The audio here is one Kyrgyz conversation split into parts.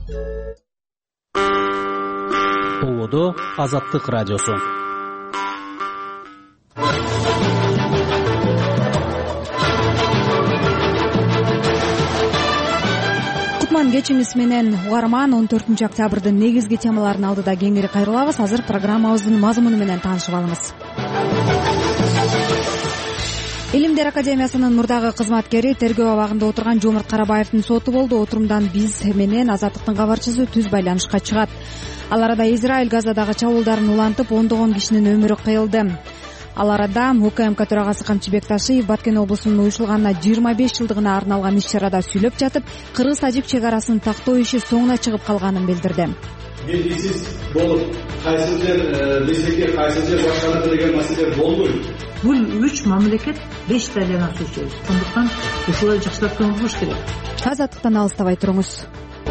Улуудо Азаттык радиосу. Кутман кечиңиз менен угарман. 14 октябрдын негизги темаларын алдыда кеңири кайрылабыз. Азыр программабыздын мазмуну менен таанышып алыңыз. Илимдер академиясынын мурдагы кызматкери тергөө абагында отурган Жомурт Карабаевдин соту болду. Отурумдан биз менен Азаттыктын кабарчысы түз байланышка чыгат. Ал арада Израиль Газадагы чабуулдарын улантып, ондогон кишинин өмүрү кыйылды. Ал арада УКМК төрагасы Камчыбек Ташиев Баткен облусунун уюшулганына 25 жылдыгына арналган иш-чарада сүйлөп жатып, кыргыз-тажик чек арасын тактоо иши соңуна чыгып калганын билдирди. Белгисиз болуп, кайсы жер биздики, кайсы жер башканы деген маселе болбойт. Бул 3 мамлекет 5 талдан асуучу. Сондуктан ушулай жакшылап көңүл керек. Азаттыктан алыстабай туруңуз.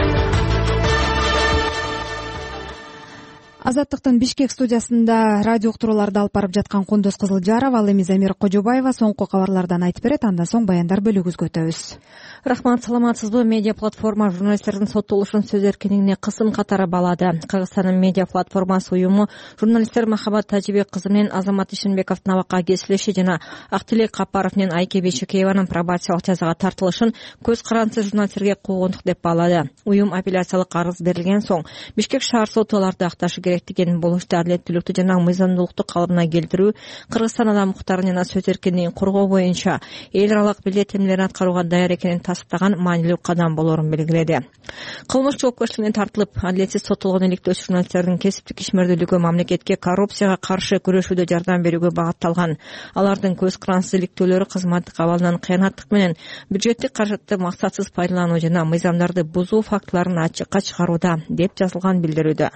Азаттыктын Бишкек студиясында радио уктурууларды алып барып жаткан Кундуз Кызылжаров, ал эми Замир Кожобаева соңку кабарлардан айтып берет. Андан соң баяндар бөлүгүбүзгө өтөбүз. Рахмат, саламатсызбы? Медиа платформа журналисттердин соттолушун сөз эркиндигине кысым катары балады. Кыргызстандын медиа платформасы уюму журналисттер Махабат Тажибек кызы менен Азамат Ишенбековдун абакка кесилиши жана Актилек Капаров менен Айке Бейшекееванын пробациялык жазага тартылышын көз карандысыз журналисттерге куугунтук деп баалады. Уюм апелляциялык арыз берилген соң Бишкек шаар соту аларды акташы керектигин, бул иште адилеттүүлүктү жана мыйзамдуулукту калыбына келтирүү, Кыргызстан адам укуктарын жана сөз эркиндигин коргоо боюнча эл аралык милдеттенмелерин аткарууга даяр экенин тастыктаган маанилүү кадам болоорун белгиледи. Кылмыш жоопкерчилигине тартылып, адилетсиз соттолгон иликтөөчү журналисттердин кесиптик ишмердүүлүгү мамлекетке коррупцияга каршы күрөшүүдө жардам берүүгө багытталган. Алардын көз карандысыз иликтөөлөрү кызматтык абалынан кыянаттык менен бюджеттик каражатты максатсыз пайдалануу жана мыйзамдарды бузуу фактыларын ачыкка чыгарууда деп жазылган билдирүүдө.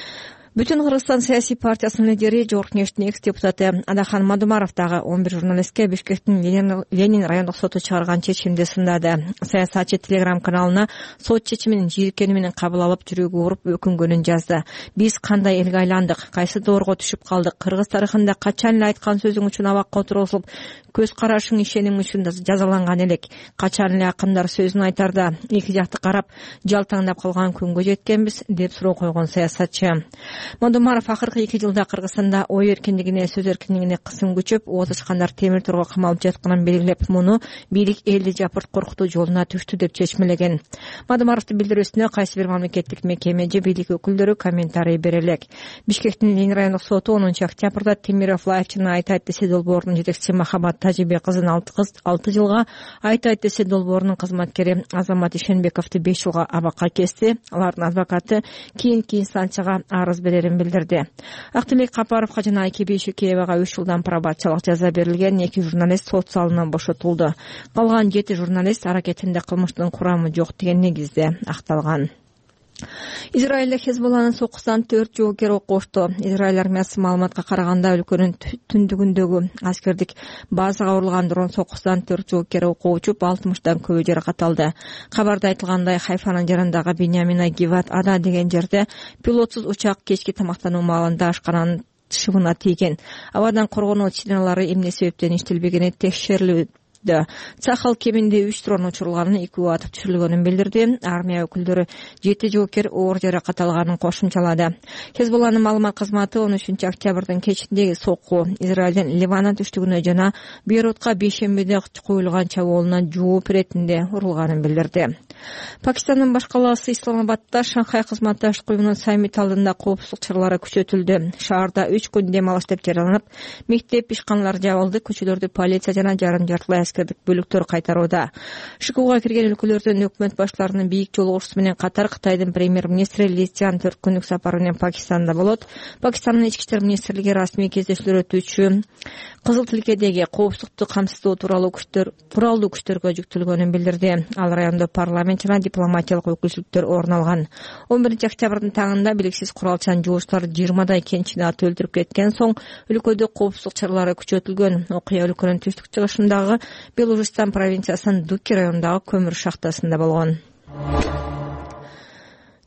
Бүтүн Кыргызстан саясий партиясынын лидери, Жогорку Кеңештин экс-депутаты Адахан Мадумаров дагы 11 журналистке Бишкектин Ленин райондук соту чыгарган чечимди сындады. Саясатчы Telegram каналына сот чечимин жийиркени менен кабыл алып, жүрөгү ооруп өкүнгөнүн жазды. Биз кандай элге айландык, кайсы доорго түшүп калдык? Кыргыз тарыхында качан эле айткан сөзүң үчүн абакка отурулуп, көз карашың ишеним үчүн жазаланган элек. Качан эле акындар сөзүн айтарда эки жакты карап, жалтаңдап калган күнгө жеткенбиз деп суроо койгон саясатчы. Мадумаров акыркы 2 жылда Кыргызстанда ой эркиндигине, сөз эркиндигине кысым күчөп, ооз ачкандар темир торго камалып жатканын белгилеп, муну бийлик элди жапырт коркутуу жолуна түштү деп чечмелеген. Мадумаровдун билдирүүсүнө кайсы бир мамлекеттик мекеме же бийлик өкүлдөрү комментарий бере элек. Бишкектин Ленин райондук соту 10 октябрда Темиров Лайфчыны Айт десе долбоорунун жетекчиси Махабат Тажибек кызын 6 жылга, Айт десе долбоорунун кызматкери Азамат Ишенбековду 5 жылга абакка кести. Алардын адвокаты кийинки инстанцияга арыз берерин билдирди. Актилек Капаровго жана Айке Бейшекеевага 3 жылдан пробациялык жаза берилген. 2 журналист сот залынан бошотулду. Калган 7 журналист аракетинде кылмыштын курамы жок деген негизде акталган. Израилде Хезболланын сокусунан 4 жоокер окушту. Израиль армиясы маалыматка караганда өлкөнүн түндүгүндөгү аскердик базага урулган дрон сокусунан 4 жоокер окуу учуп, 60 көбү жаракат алды. Кабарда айтылгандай, Хайфанын жарандагы Биньямина Гиват Ада деген жерде пилотсуз учак кечки тамактануу маалында ашкананын шыбына тийген. Абадан коргонуу сиреналары эмне себептен иштелбегени текшерилүүдө. Цахал кеминде 3 дрон учурулганын, 2 атып түшүрүлгөнүн билдирди. Армия өкүлдөрү 7 жоокер оор жаракат алганын кошумчалады. Хезболланын маалымат кызматы 13 октябрдын кечинде сокку Израилдин Ливан түштүгүнө жана Бейрутка бейшембиде коюлган чабуулуна жооп иретинде урулганын билдирди. Пакистандын баш калаасы Исламабадда Шанхай кызматташтык уюмунун саммит алдында коопсуздук чаралары күчөтүлдү. Шаарда 3 күн дем алыш деп жарыяланып, мектеп, ишканалар жабылды, көчөлөрдү полиция жана жарым-жартылай аскердик бөлүктөр кайтарууда. ШКУга кирген өлкөлөрдүн өкмөт баштарынын бийик жолугушуусу менен катар Кытайдын премьер-министри Ли Цзян 4 күндүк сапары менен Пакистанда болот. Пакистандын ички иштер министрлиги расмий кездешүүлөр өтүүчү Кызыл тилкедеги коопсуздукту камсыздоо тууралуу күчтөргө жүктөлгөнүн билдирди. Ал райондо парламент жана дипломатиялык өкүлчүлүктөр орун алган. 11 октябрдын таңында белгисиз куралчан жугуштар 20дай кенчини аты өлтүрүп кеткен соң өлкөдө коопсуздук чаралары күчөтүлгөн. Окуя өлкөнүн түштүк чыгышындагы Белужистан провинциясынын Дуки районундагы көмүр шахтасында болгон.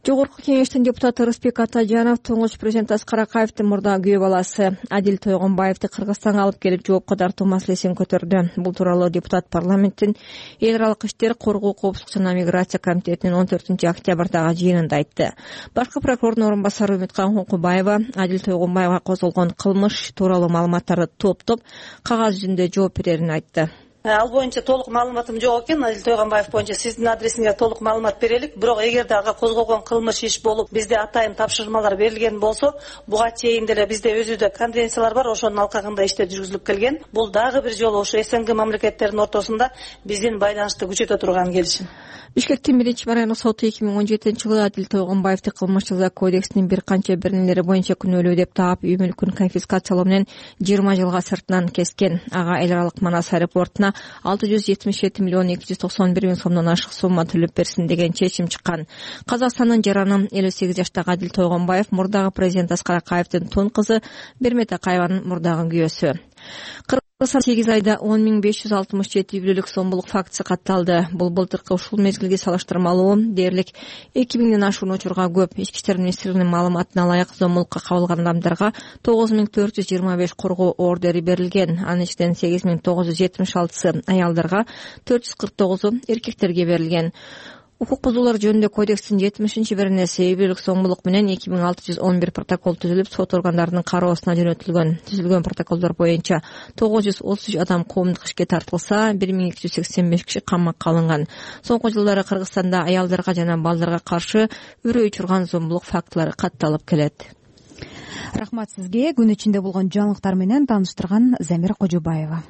Жогорку кеңештин депутаты Рыспек Атажанов туңгуч президент Аскар Акаевдин мурдагы күйөө баласы Адил Тойгонбаевди Кыргызстанга алып келип жоопко тартуу маселесин көтөрдү. Бул тууралуу депутат парламенттин эл аралык иштер, коргоо, коопсуздук жана миграция комитетинин 14 октябрдагы жыйынында айтты. Башкы прокурордун орун басары Үмүткан Кункубаева Адил Тойгонбаевга козголгон кылмыш тууралуу маалыматтарды топтоп кагаз жүзүндө жооп берерин айтты. Ал боюнча толук маалыматым жок экен. Адил Тойгонбаев боюнча сиздин адресиңизге толук маалымат берелик. Бирок эгерде ага козголгон кылмыш иш болуп, бизде атайын тапшырмалар берилген болсо, буга чейин деле бизде өзүдө конвенциялар бар, ошонун алкагында иштер жүргүзүлүп келген. Бул дагы бир жолу ошо СНГ мамлекеттеринин ортосунда биздин байланышты күчөтө турган келишим. Бишкектин 1-райондук соту 2017-жылы Адил Тойгонбаевди кылмыш жаза кодексинин бир канча беренелери боюнча күнөөлүү деп таап, үй мүлкүн конфискациялоо менен 20 жылга сыртынан кескен. Ага эл аралык Манас аэропортуна 677 миллион 291 миң сомдон ашык сумма төлөп берсин деген чечим чыккан. Казакстандын жараны 58 жаштагы Адил Тойгонбаев мурдагы президент Аскар Акаевдин тун кызы Бермет Акаеванын мурдагы күйөөсү. 8 айда 10.567 үй бүлөлүк сомбулук фактысы катталды. Бул былтыркы ушул мезгилге салыштырмалуу дээрлик 2000ден ашуун учурга көп. Ички иштер министрлигинин маалыматына ылайык сомбулукка кабылган адамдарга 9425 коргоо ордери берилген. Анын ичинен 8976 аялдарга, 449 эркектерге берилген. Укук бузуулар жөнүндө кодекстин 70 беренеси үй бүлөлүк сомбулук менен 2611 протокол түзүлүп, сот органдарынын кароосуна жөнөтүлгөн. Түзүлгөн протоколдор боюнча 933 адам коомдук ишке тартылса, 1285 киши камакка алынган. Соңку жылдары Кыргызстанда аялдарга жана балдарга каршы үрөй учурган зомбулук фактылары катталып келет. Рахмат сизге. Күн ичинде болгон жаңылыктар менен тааныштырган Замира Кожобаева.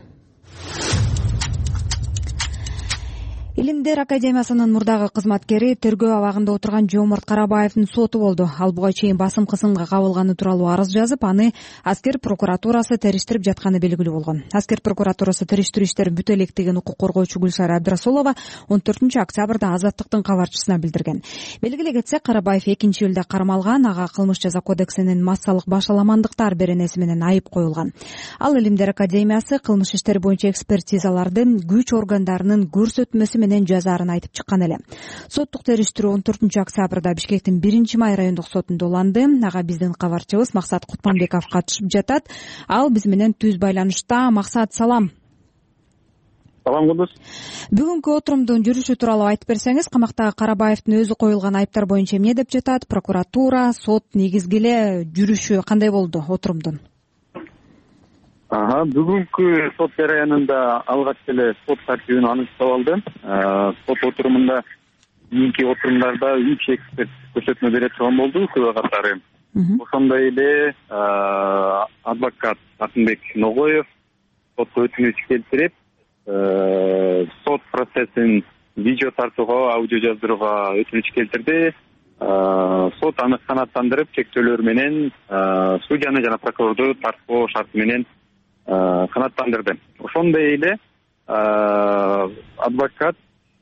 Илимдер академиясынын мурдагы кызматкери тергөө абагында отурган Жомурт Карабаевдин соту болду. Ал буга чейин басым кысымга кабылганы тууралуу арыз жазып, аны аскер прокуратурасы териштирип жатканы белгилүү болгон. Аскер прокуратурасы териштирүү иштерин бүтө элек деген укук коргоочу Гүлшара Абдрасулова 14 октябрда Азаттыктын кабарчысына билдирген. Белгилей кетсек, Карабаев 2-июлда кармалган, ага кылмыш жаза кодексинин массалык башаламандыктар беренеси менен айып коюлган. Ал Илимдер академиясы кылмыш иштери боюнча экспертизалардын күч органдарынын көрсөтмөсү менен жазаарын айтып чыккан эле. Соттук териштирүү 14 октябрда Бишкектин 1-май райондук сотунда уланды. Ага биздин кабарчыбыз Максат Кутманбеков катышып жатат. Ал биз менен түз байланышта. Максат, салам. Салам Кудус. Бүгүнкү отурумдун жүрүшү тууралуу айтып берсеңиз, камактагы Карабаевдин өзү коюлган айыптар боюнча эмне деп жатат? Прокуратура, сот негизги эле жүрүшү кандай болду отурумдун? Бүгүнкү сот жараянында алгач эле сот тартибин аныктап алды. Сот отурумунда кийинки отурумдарда 3 эксперт көрсөтмө бере турган болду күбө катары. Ошондой эле адвокат Акынбек Ногоев сотко өтүнүч келтирип, сот процессин видео тартууга, аудио жаздырууга өтүнүч келтирди. Сот аны канааттандырып, чектөөлөр менен судьяны жана прокурорду тартпоо шарты менен канааттандырды. Ошондой эле адвокат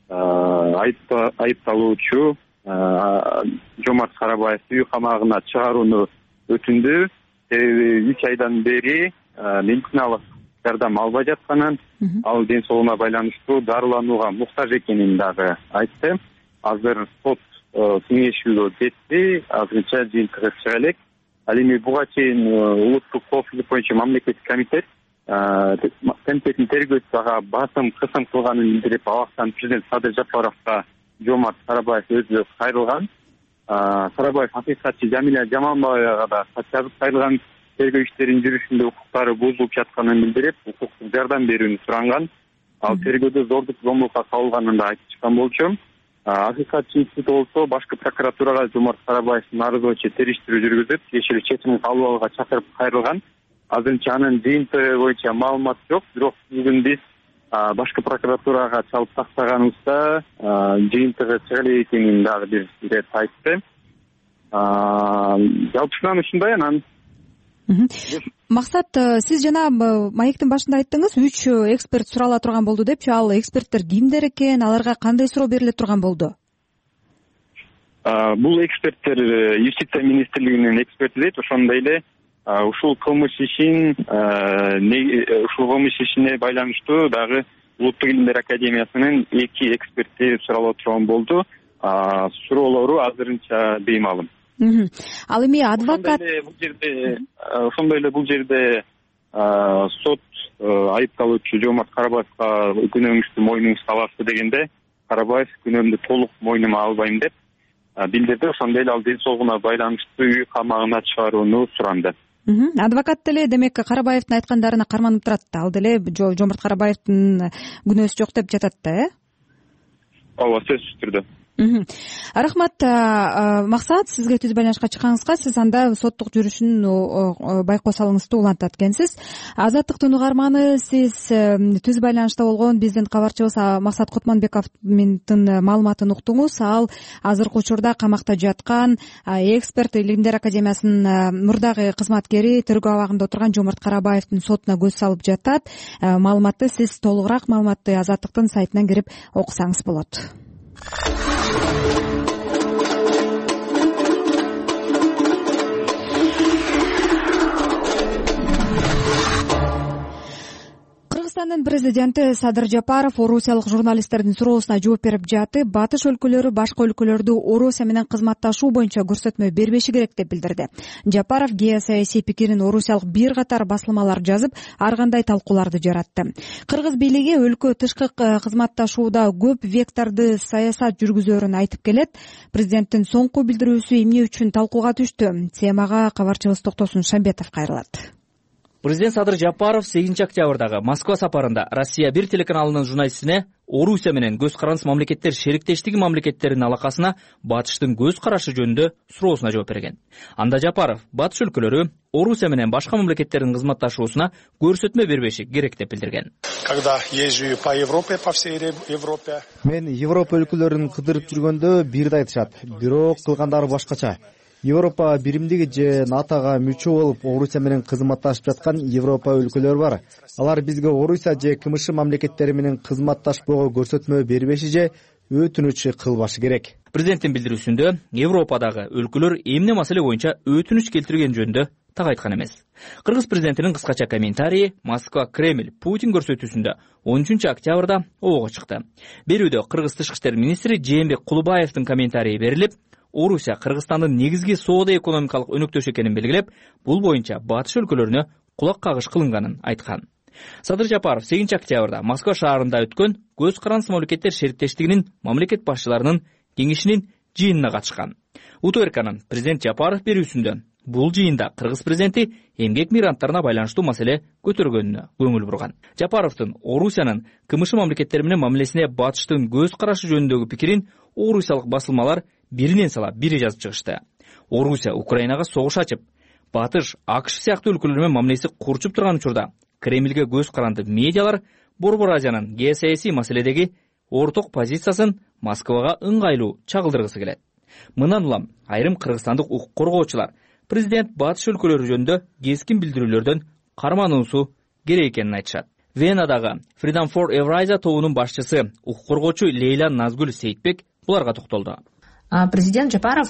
айыпталуучу Жомурт Карабаевди үй камагына чыгарууну өтүндү. 3 айдан бери медициналык жардам албай жатканын, ал ден соолугуна байланыштуу дарыланууга муктаж экенин дагы айтты. Азыр сот кеңешүүгө кетти, азырынча жыйынтыгы чыга элек. Ал эми буга чейин улуттук коопсуздук боюнча мамлекеттик комитеттин тергөөчүсү ага басым кысым кылганын билдирип, абактан президент Садыр Жапаровго Жомурт Карабаев өзү кайрылган. Карабаев акыйкатчы Жамиля Жаманбаевага да кат жазып кайрылган, тергөө иштеринин жүрүшүндө укуктары бузулуп жатканын билдирип, укуктук жардам берүүнү суранган. Ал тергөөдө зордук зомбулукка кабылганын да айтып чыккан болчу. Акыйкатчы институту болсо башкы прокуратурага Жомурт Карабаевдин арызы боюнча териштирүү жүргүзүп, тиешелүү чечим кабыл алууга чакырып кайрылган. Азырынча анын жыйынтыгы боюнча маалымат жок, бирок бүгүн биз башкы прокуратурага чалып тактаганыбызда жыйынтыгы чыга элек экенин дагы бир ирет айтты. Жалпысынан ушундай. Анан Максат, сиз жана маектин башында айттыңыз, 3 эксперт сурала турган болду депчи. Ал эксперттер кимдер экен, аларга кандай суроо бериле турган болду? Бул эксперттер Юстиция министрлигинин эксперти дейт. Ошондой эле ушул кылмыш ишине байланыштуу дагы Улуттук илимдер академиясынын 2 эксперти суралып турган болду. суроолору азырынча беймалым. Ал эми адвокат ошондой эле бул жерде сот айыпталуучу Жомарт Карабаевга күнөөңүздү мойнуңузга аласыз дегенде Карабаев күнөөмдү толук мойнума албайм деп билдирди. Ошондой эле ал ден соолугуна байланыштуу үй камагына чыгарууну суранды. Адвокат деле демек Карабаевдин айткандарына карманып турат да. Ал деле Жомарт Карабаевдин күнөөсү жок деп жатат да, Ооба, сөзсүз түрдө. Рахмат Максат, сизге түз байланышка чыкканыңызга. Сиз анда соттук жүрүшүн байкоо салыңызды улантат экенсиз. Азаттыктын угарманы, сиз түз байланышта болгон биздин кабарчыбыз Максат Кутманбековдун маалыматын уктуңуз. Ал азыркы учурда камакта жаткан эксперт, Илимдер академиясынын мурдагы кызматкери, тергөө абагында отурган Жомарт Карабаевдин сотуна көз салып жатат. Маалыматты сиз толугураак маалыматты Азаттыктын сайтынан кирип окусаңыз болот. Кыргызстандын президенти Садыр Жапаров орусиялык журналисттердин суроосуна жооп берип жатып, батыш өлкөлөрү башка өлкөлөрдү Орусия менен кызматташуу боюнча көрсөтмө бербеши керек деп билдирди. Жапаров геосаясий пикирин орусиялык бир катар басылмалар жазып, ар кандай талкууларды жаратты. Кыргыз бийлиги өлкө тышкы кызматташууда көп векторду саясат жүргүзөөрүн айтып келет. Президенттин соңку билдирүүсү эмне үчүн талкууга түштү? Темага кабарчыбыз Токтосун Шамбетов кайрылат. Президент Садыр Жапаров 8 октябрдагы Москва сапарында Россия 1 телеканалынын журналистине Орусия менен көз карандыс мамлекеттер шериктештиги мамлекеттеринин алакасына батыштын көз карашы жөнүндө суроосуна жооп берген. Анда Жапаров батыш өлкөлөрү Орусия менен башка мамлекеттердин кызматташуусуна көрсөтмө бербеши керек деп билдирген. Когда езжу по Европе, по всей Европе. Мен Европа өлкөлөрүн кыдырып жүргөндө бирди айтышат, бирок кылгандары башкача. Европа биримдиги же НАТОга мүчө болуп Орусия менен кызматташып жаткан Европа өлкөлөрү бар. Алар бизге Орусия же КМШ мамлекеттери менен кызматташпоого көрсөтмө бербеши же өтүнүч кылбашы керек. Президенттин билдирүүсүндө Европадагы өлкөлөр эмне маселе боюнча өтүнүч келтирген жөнүндө так айткан эмес. Кыргыз президентинин кыскача комментарийи Москва Кремль Путин көрсөтүүсүндө 13 октябрда обого чыкты. Берүүдө Кыргыз тышкы иштер министри Жээнбек Кулубаевдин комментарийи берилип, Орусия Кыргызстандын негизги соода экономикалык өнөктөш экенин белгилеп, бул боюнча батыш өлкөлөрүнө кулак кагыш кылынганын айткан. Садыр Жапаров 8 октябрда Москва шаарында өткөн көз карандыс мамлекеттер шериктештигинин мамлекет башчыларынын кеңешинин жыйынына катышкан. УТРКнын президент Жапаров берүүсүндө бул жыйында Кыргыз президенти эмгек мигранттарына байланыштуу маселе көтөргөнүнө көңүл бурган. Жапаровдун Орусиянын КМШ мамлекеттери менен мамилесине батыштын көз карашы жөнүндөгү пикирин орусиялык басылмалар биринен сала бири жазып чыгышты. Орусия Украинага согуш ачып, батыш АКШ сыяктуу өлкөлөр менен мамилеси курчуп турган учурда Кремльге көз каранды медиалар Борбор Азиянын геосаясий маселедеги орток позициясын Москвага ыңгайлуу чагылдыргысы келет. Мындан улам айрым кыргызстандык укук коргоочулар президент батыш өлкөлөрү жөнүндө кескин билдирүүлөрдөн кармануусу керек экенин айтышат. Венадагы Freedom for Eurasia тобунун башчысы укук коргоочу Лейла Назгүл Сейитбек буларга токтолду. Президент Жапаров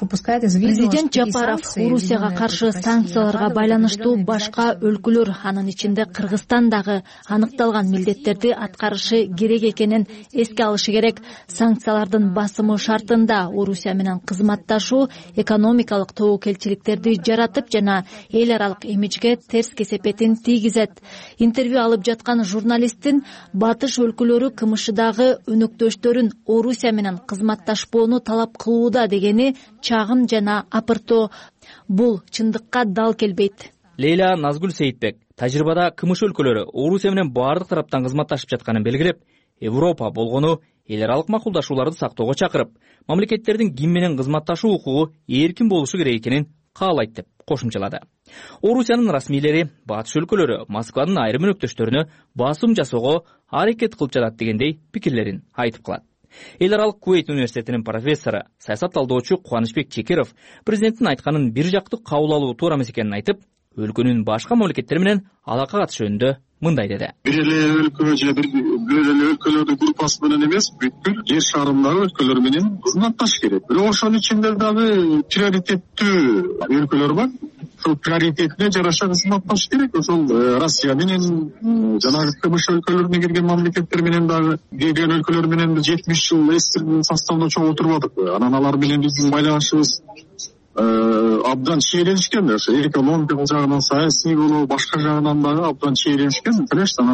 Орусияга каршы санкцияларга байланыштуу башка өлкөлөр, анын ичинде Кыргызстан дагы аныкталган милдеттерди аткарышы керек экенин эске алышы керек. Санкциялардын басымы шартында Орусия менен кызматташуу экономикалык тобокелчиликтерди жаратып жана эл аралык имиджге терс кесепетин тийгизет. Интервью алып жаткан журналисттин батыш өлкөлөрү КМШдагы өнөктөштөрүн Орусия менен кызматташпоону талап кылуу дегени чагым жана апыртоо. Бул чындыкка дал келбейт. Лейла Назгүл Сейитбек тажрыйбада КМШ өлкөлөрү Орусия менен баардык тараптан кызматташып жатканын белгилеп, Европа болгону эл аралык макулдашууларды сактоого чакырып, мамлекеттердин ким менен кызматташуу укугу эркин болушу керек экенин каалайт деп кошумчалады. Орусиянын расмийлери батыш өлкөлөрү Москванын айрым өнөктөштөрүнө басым жасоого аракет кылып жатат дегендей пикирлерин айтып калат. Эл аралык Куэйт университетинин профессору, саясат талдоочу Кубанычбек Чекиров президенттин айтканын бир жактуу кабыл алуу туура эмес экенин айтып, өлкөнүн башка мамлекеттери менен алака катыш жөнүндө мындай деди. Бир эле өлкө же бир эле өлкөлөрдүн группасы менен эмес, бүткүл жер шарындагы өлкөлөр менен кызматташ керек. Бирок ошонун ичинде дагы приоритеттүү өлкөлөр бар. ошол приоритетине жараша кызматташыш керек. Ошол Россия менен жанагы КБШ өлкөлөрүнө кирген мамлекеттер менен дагы кирген өлкөлөр менен 70 жыл эстирдин составына чогуу отурбадыкпы. Анан алар менен биздин байланышыбыз абдан чиеленишкен. Ошо экономикалык жагынан, саясий болобу, башка жагынан дагы абдан чиеленишкен.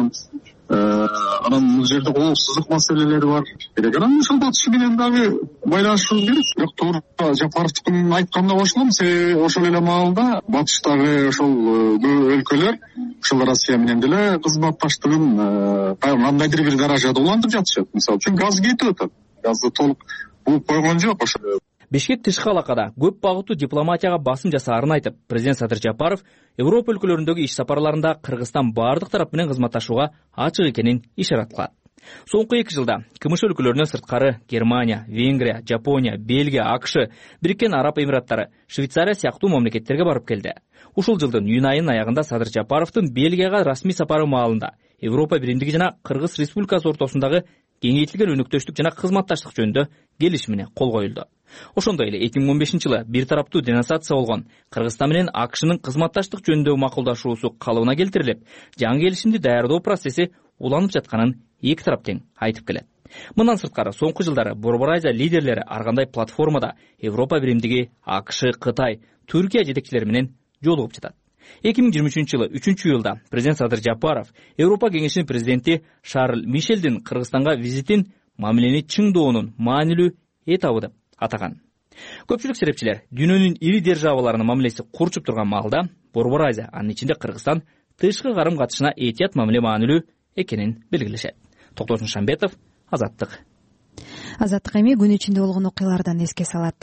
Анан бул жерде коопсуздук маселелери бар. Анан ошол батыш менен дагы байланышыбыз керек. Бирок туура Жапаровдун айтканына кошулам. Себеби ошол эле маалда батыштагы ошол өлкөлөр ошол Россия менен деле кызматташтыгын кандайдыр бир даражада улантып жатышат. Мисалы үчүн газ кетип атат. Газды толук бууп койгон жок. Ошо Бишкек тышкы алакада көп багыттуу дипломатияга басым жасаарын айтып, президент Садыр Жапаров Европа өлкөлөрүндөгү иш сапарларында Кыргызстан бардык тарап менен кызматташууга ачык экенин ишарат кылат. Соңку 2 жылда КМШ өлкөлөрүнө сырткары Германия, Венгрия, Жапония, Бельгия, АКШ, Бириккен Араб Эмираттары, Швейцария сыяктуу мамлекеттерге барып келди. Ушул жылдын июнь айынын аягында Садыр Жапаровдун Бельгияга расмий сапары маалында Европа биримдиги жана Кыргыз Республикасы ортосундагы кеңейтилген өнөктөштүк жана кызматташтык жөнүндө келишимине кол коюлду. Ошондой эле 2015 жылы бир тараптуу денонсация болгон Кыргызстан менен АКШнын кызматташтык жөнүндө макулдашуусу калыбына келтирилип, жаңы келишимди даярдоо процесси уланып жатканын эки тарап тең айтып келет. Мындан сырткары соңку жылдары Борбор Азия лидерлери ар кандай платформада Европа биримдиги, АКШ, Кытай, Түркия жетекчилери менен жолугуп жатат. 2023 жылы 3-июлда президент Садыр Жапаров Европа кеңешинин президенти Шарль Мишелдин Кыргызстанга визитин мамилени чыңдоонун маанилүү этабы деп атаган. Көпчүлүк серепчилер дүйнөнүн ири державаларынын мамилеси курчуп турган маалда Борбор Азия, анын ичинде Кыргызстан тышкы карым катышына этият мамиле маанилүү экенин белгилешет. Токтосун Шамбетов, Азаттык. Азаттык эми күн ичинде болгон окуялардан эске салат.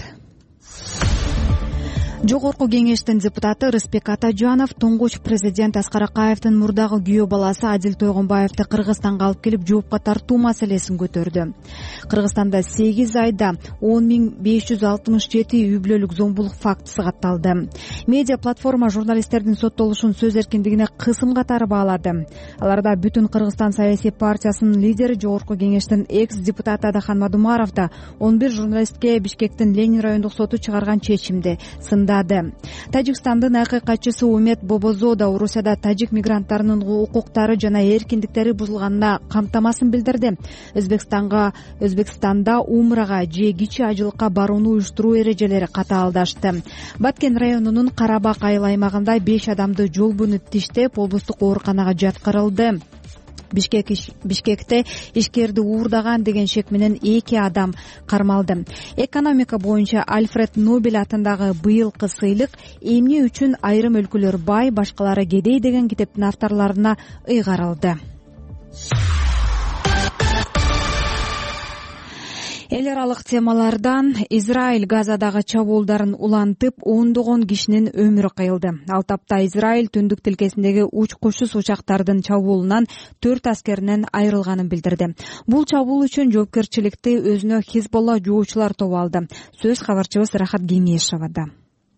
Жогорку кеңештин депутаты Рыспек Атажанов туңгуч президент Аскар Акаевдин мурдагы күйөө баласы Адил Тойгонбаевди Кыргызстанга алып келип жоопко тартуу маселесин көтөрдү. Кыргызстанда 8 айда 10.567 үй бүлөлүк зомбулук фактысы катталды. Медиа платформа журналисттердин соттолушун сөз эркиндигине кысым катары баалады. Аларда Бүтүн Кыргызстан саясий партиясынын лидери жогорку кеңештин экс-депутаты Адахан Мадумаров да 11 журналистке Бишкектин Ленин райондук соту чыгарган чечимди сындады. Тажикстандын акыйкатчысы Умет Бобозо да Орусияда тажик мигранттарынын укуктары жана эркиндиктери бузулганына камтамасын билдирди. Өзбекстанда умрага же кичи ажылыкка барууну уюштуруу эрежелери катаалдашты. Баткен районунун Карабак айыл аймагында 5 адамды жол бөнүп тиштеп, облустук ооруканага жаткырылды. Бишкекте ишкерди уурдаган деген шек менен 2 адам кармалды. Экономика боюнча Альфред Нобель атындагы быйылкы сыйлык эмне үчүн айрым өлкөлөр бай, башкалары кедей деген китептин авторлоруна ыйгарылды. Эл аралык темалардан Израиль Газадагы чабуулдарын улантып, ондогон кишинин өмүрү кыйылды. Ал тапта Израиль түндүк тилкесиндеги учкучсуз учактардын чабуулунан 4 аскеринен айрылганын билдирди. Бул чабуул үчүн жоопкерчиликти өзүнө Хизболла жоочулар тобу алды. Сөз кабарчыбыз Рахат Кемешевада.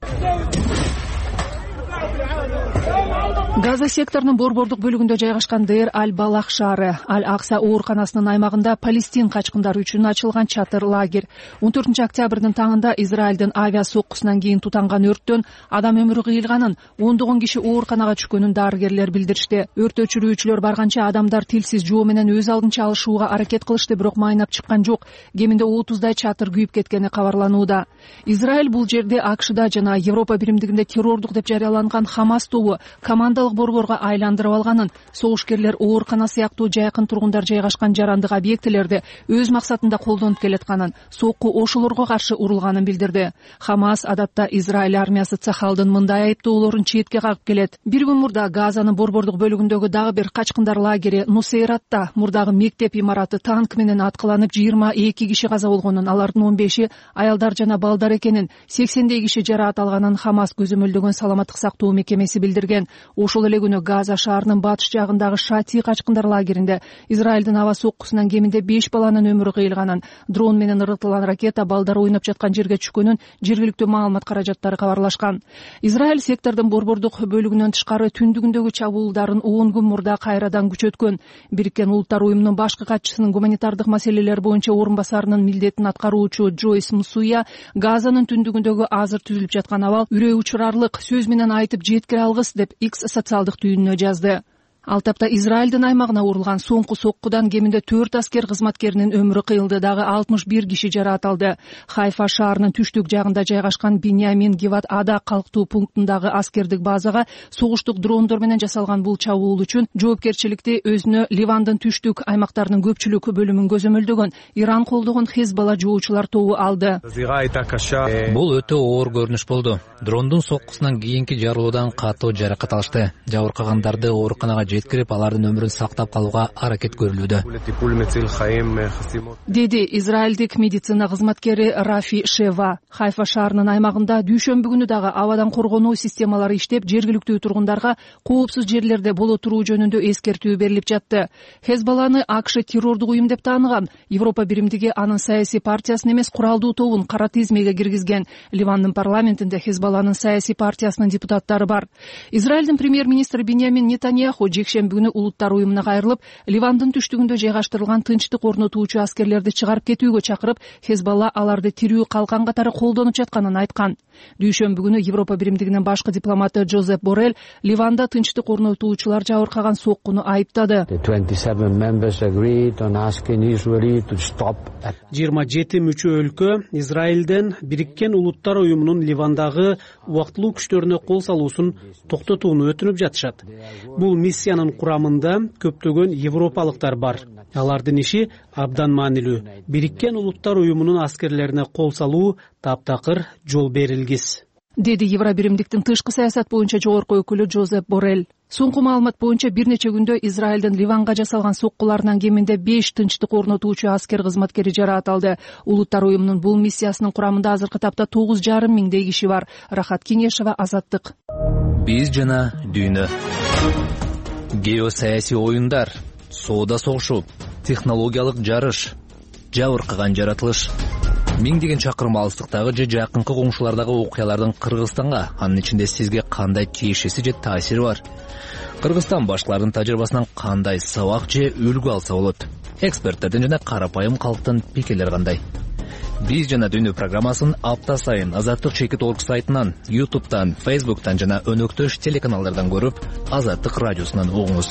Газа секторунун борбордук бөлүгүндө жайгашкан Дейр Аль-Балах шаары, Аль-Акса ооруканасынын аймагында Палестин качкындары үчүн ачылган чатыр лагерь. 14 октябрдын таңында Израилдин авиа соккусунан кийин тутанган өрттөн адам өмүрү кыйылганын, ондогон киши ооруканага түшкөнүн дарыгерлер билдиришти. Өрт өчүрүүчүлөр барганча адамдар тилсиз жоо менен өз алдынча алышууга аракет кылышты, бирок майнап чыккан жок. Кеминде 30дай чатыр күйүп кеткени кабарланууда. Израиль бул жерде АКШда жана Европа биримдигинде террордук деп жарыяланган Хамас тобу командалык борборго айландырып алганын, согушкерлер оорукана сыяктуу жайкын тургундар жайгашкан жарандык объектилерди өз максатында колдонуп келатканын, сокку ошолорго каршы урулганын билдирди. Хамас адатта Израиль армиясы Цахалдын мындай айыптоолорун четке кагып келет. Бир күн мурда Газанын борбордук бөлүгүндөгү дагы бир качкындар лагери Нусейратта мурдагы мектеп имараты танк менен аткыланып 22 киши каза болгонун, алардын 15и аялдар жана балдар экенин, 80дей киши жараат алганын Хамас көзөмөлдөгөн саламаттык сактоо мекемеси билдирген. Ошол ошол эле күнү Газа шаарынын батыш жагындагы Шати качкындар лагеринде Израилдин аба соккусунан кеминде 5 баланын өмүрү кыйылганын, дрон менен ыргытылган ракета балдар ойноп жаткан жерге түшкөнүн жергиликтүү маалымат каражаттары кабарлашкан. Израиль сектордун борбордук бөлүгүнөн тышкары түндүгүндөгү чабуулдарын 10 күн мурда кайрадан күчөткөн. Бириккен Улуттар уюмунун башкы катчысынын гуманитардык маселелер боюнча орун басарынын милдетин аткаруучу Джойс Мусуя Газанын түндүгүндөгү азыр түзүлүп жаткан абал үрөй учурарлык, сөз менен айтып жеткире алгыс деп X социалдык түйүнүнө жазды. Ал тапта Израилдин аймагына урулган соңку соккудан кеминде 4 аскер кызматкеринин өмүрү кыйылды, дагы 61 киши жаракат алды. Хайфа шаарынын түштүк жагында жайгашкан Биньямин Гиват Ада калктуу пунктундагы аскердик базага согуштук дрондор менен жасалган бул чабуул үчүн жоопкерчиликти өзүнө Ливандын түштүк аймактарынын көпчүлүк бөлүмүн көзөмөлдөгөн Иран колдогон Хезбалла жоочулар тобу алды. Бул өтө оор көрүнүш болду. Дрондун соккусунан кийинки жарылуудан катуу жаракат алышты. Жабыркагандарды ооруканага жеткирип, алардын өмүрүн сактап калууга аракет көрүлүүдө, деди израилдик медицина кызматкери Рафи Шева. Хайфа шаарынын аймагында дүйшөмбү күнү дагы абадан коргонуу системалары иштеп, жергиликтүү тургундарга коопсуз жерлерде боло туруу жөнүндө эскертүү берилип жатты. Хезбалланы АКШ террордук уюм деп тааныган. Европа биримдиги анын саясий партиясын эмес, куралдуу тобун кара тизмеге киргизген. Ливандын парламентинде Хезбалланын саясий партиясынын депутаттары бар. Израилдин премьер-министри Биньямин Нетаньяху жекшемби күнү Улуттар уюмуна кайрылып, Ливандын түштүгүндө жайгаштырылган тынчтык орнотуучу аскерлерди чыгарып кетүүгө чакырып, Хезбалла аларды тирүү калкан катары колдонуп жатканын айткан. Дүйшөмбү күнү Европа биримдигинин башкы дипломаты Жозеп Боррель Ливанда тынчтык орнотуучулар жабыркаган соккуну айыптады. 27 мүчө өлкө Израилден Бириккен Улуттар уюмунун Ливандагы убактылуу күчтөрүнө кол салуусун токтотууну өтүнүп жатышат. Бул миссиянын курамында көптөгөн европалыктар бар. Алардын иши абдан маанилүү. Бириккен Улуттар уюмунун аскерлерине кол салуу таптакыр жол берилгис, деди Евробиримдиктин тышкы саясат боюнча жогорку өкүлү Жозеп Боррель. Соңку маалымат боюнча бир нече күндө Израилдин Ливанга жасалган соккуларынан кеминде 5 тынчтык орнотуучу аскер кызматкери жаракат алды. Улуттар уюмунун бул миссиясынын курамында азыркы тапта 9,5 миңдей киши бар. Рахат Кеңешева, Азаттык. Биз жана дүйнө. Геосаясий оюндар, соода согушу, технологиялык жарыш, жабыркаган жаратылыш. Миңдеген чакырым алыстыктагы же жакынкы коңшулардагы окуялардын Кыргызстанга, анын ичинде сизге кандай тиешеси же таасири бар? Кыргызстан башкалардын тажрыйбасынан кандай сабак же үлгү алса болот? Эксперттердин жана карапайым калктын пикирлери кандай? Биз жана дүйнө программасын апта сайын Азаттык Чекит.орг сайтынан, YouTube'тан, Facebook'тан жана өнөктөш телеканалдардан көрүп, Азаттык радиосунан угуңуз.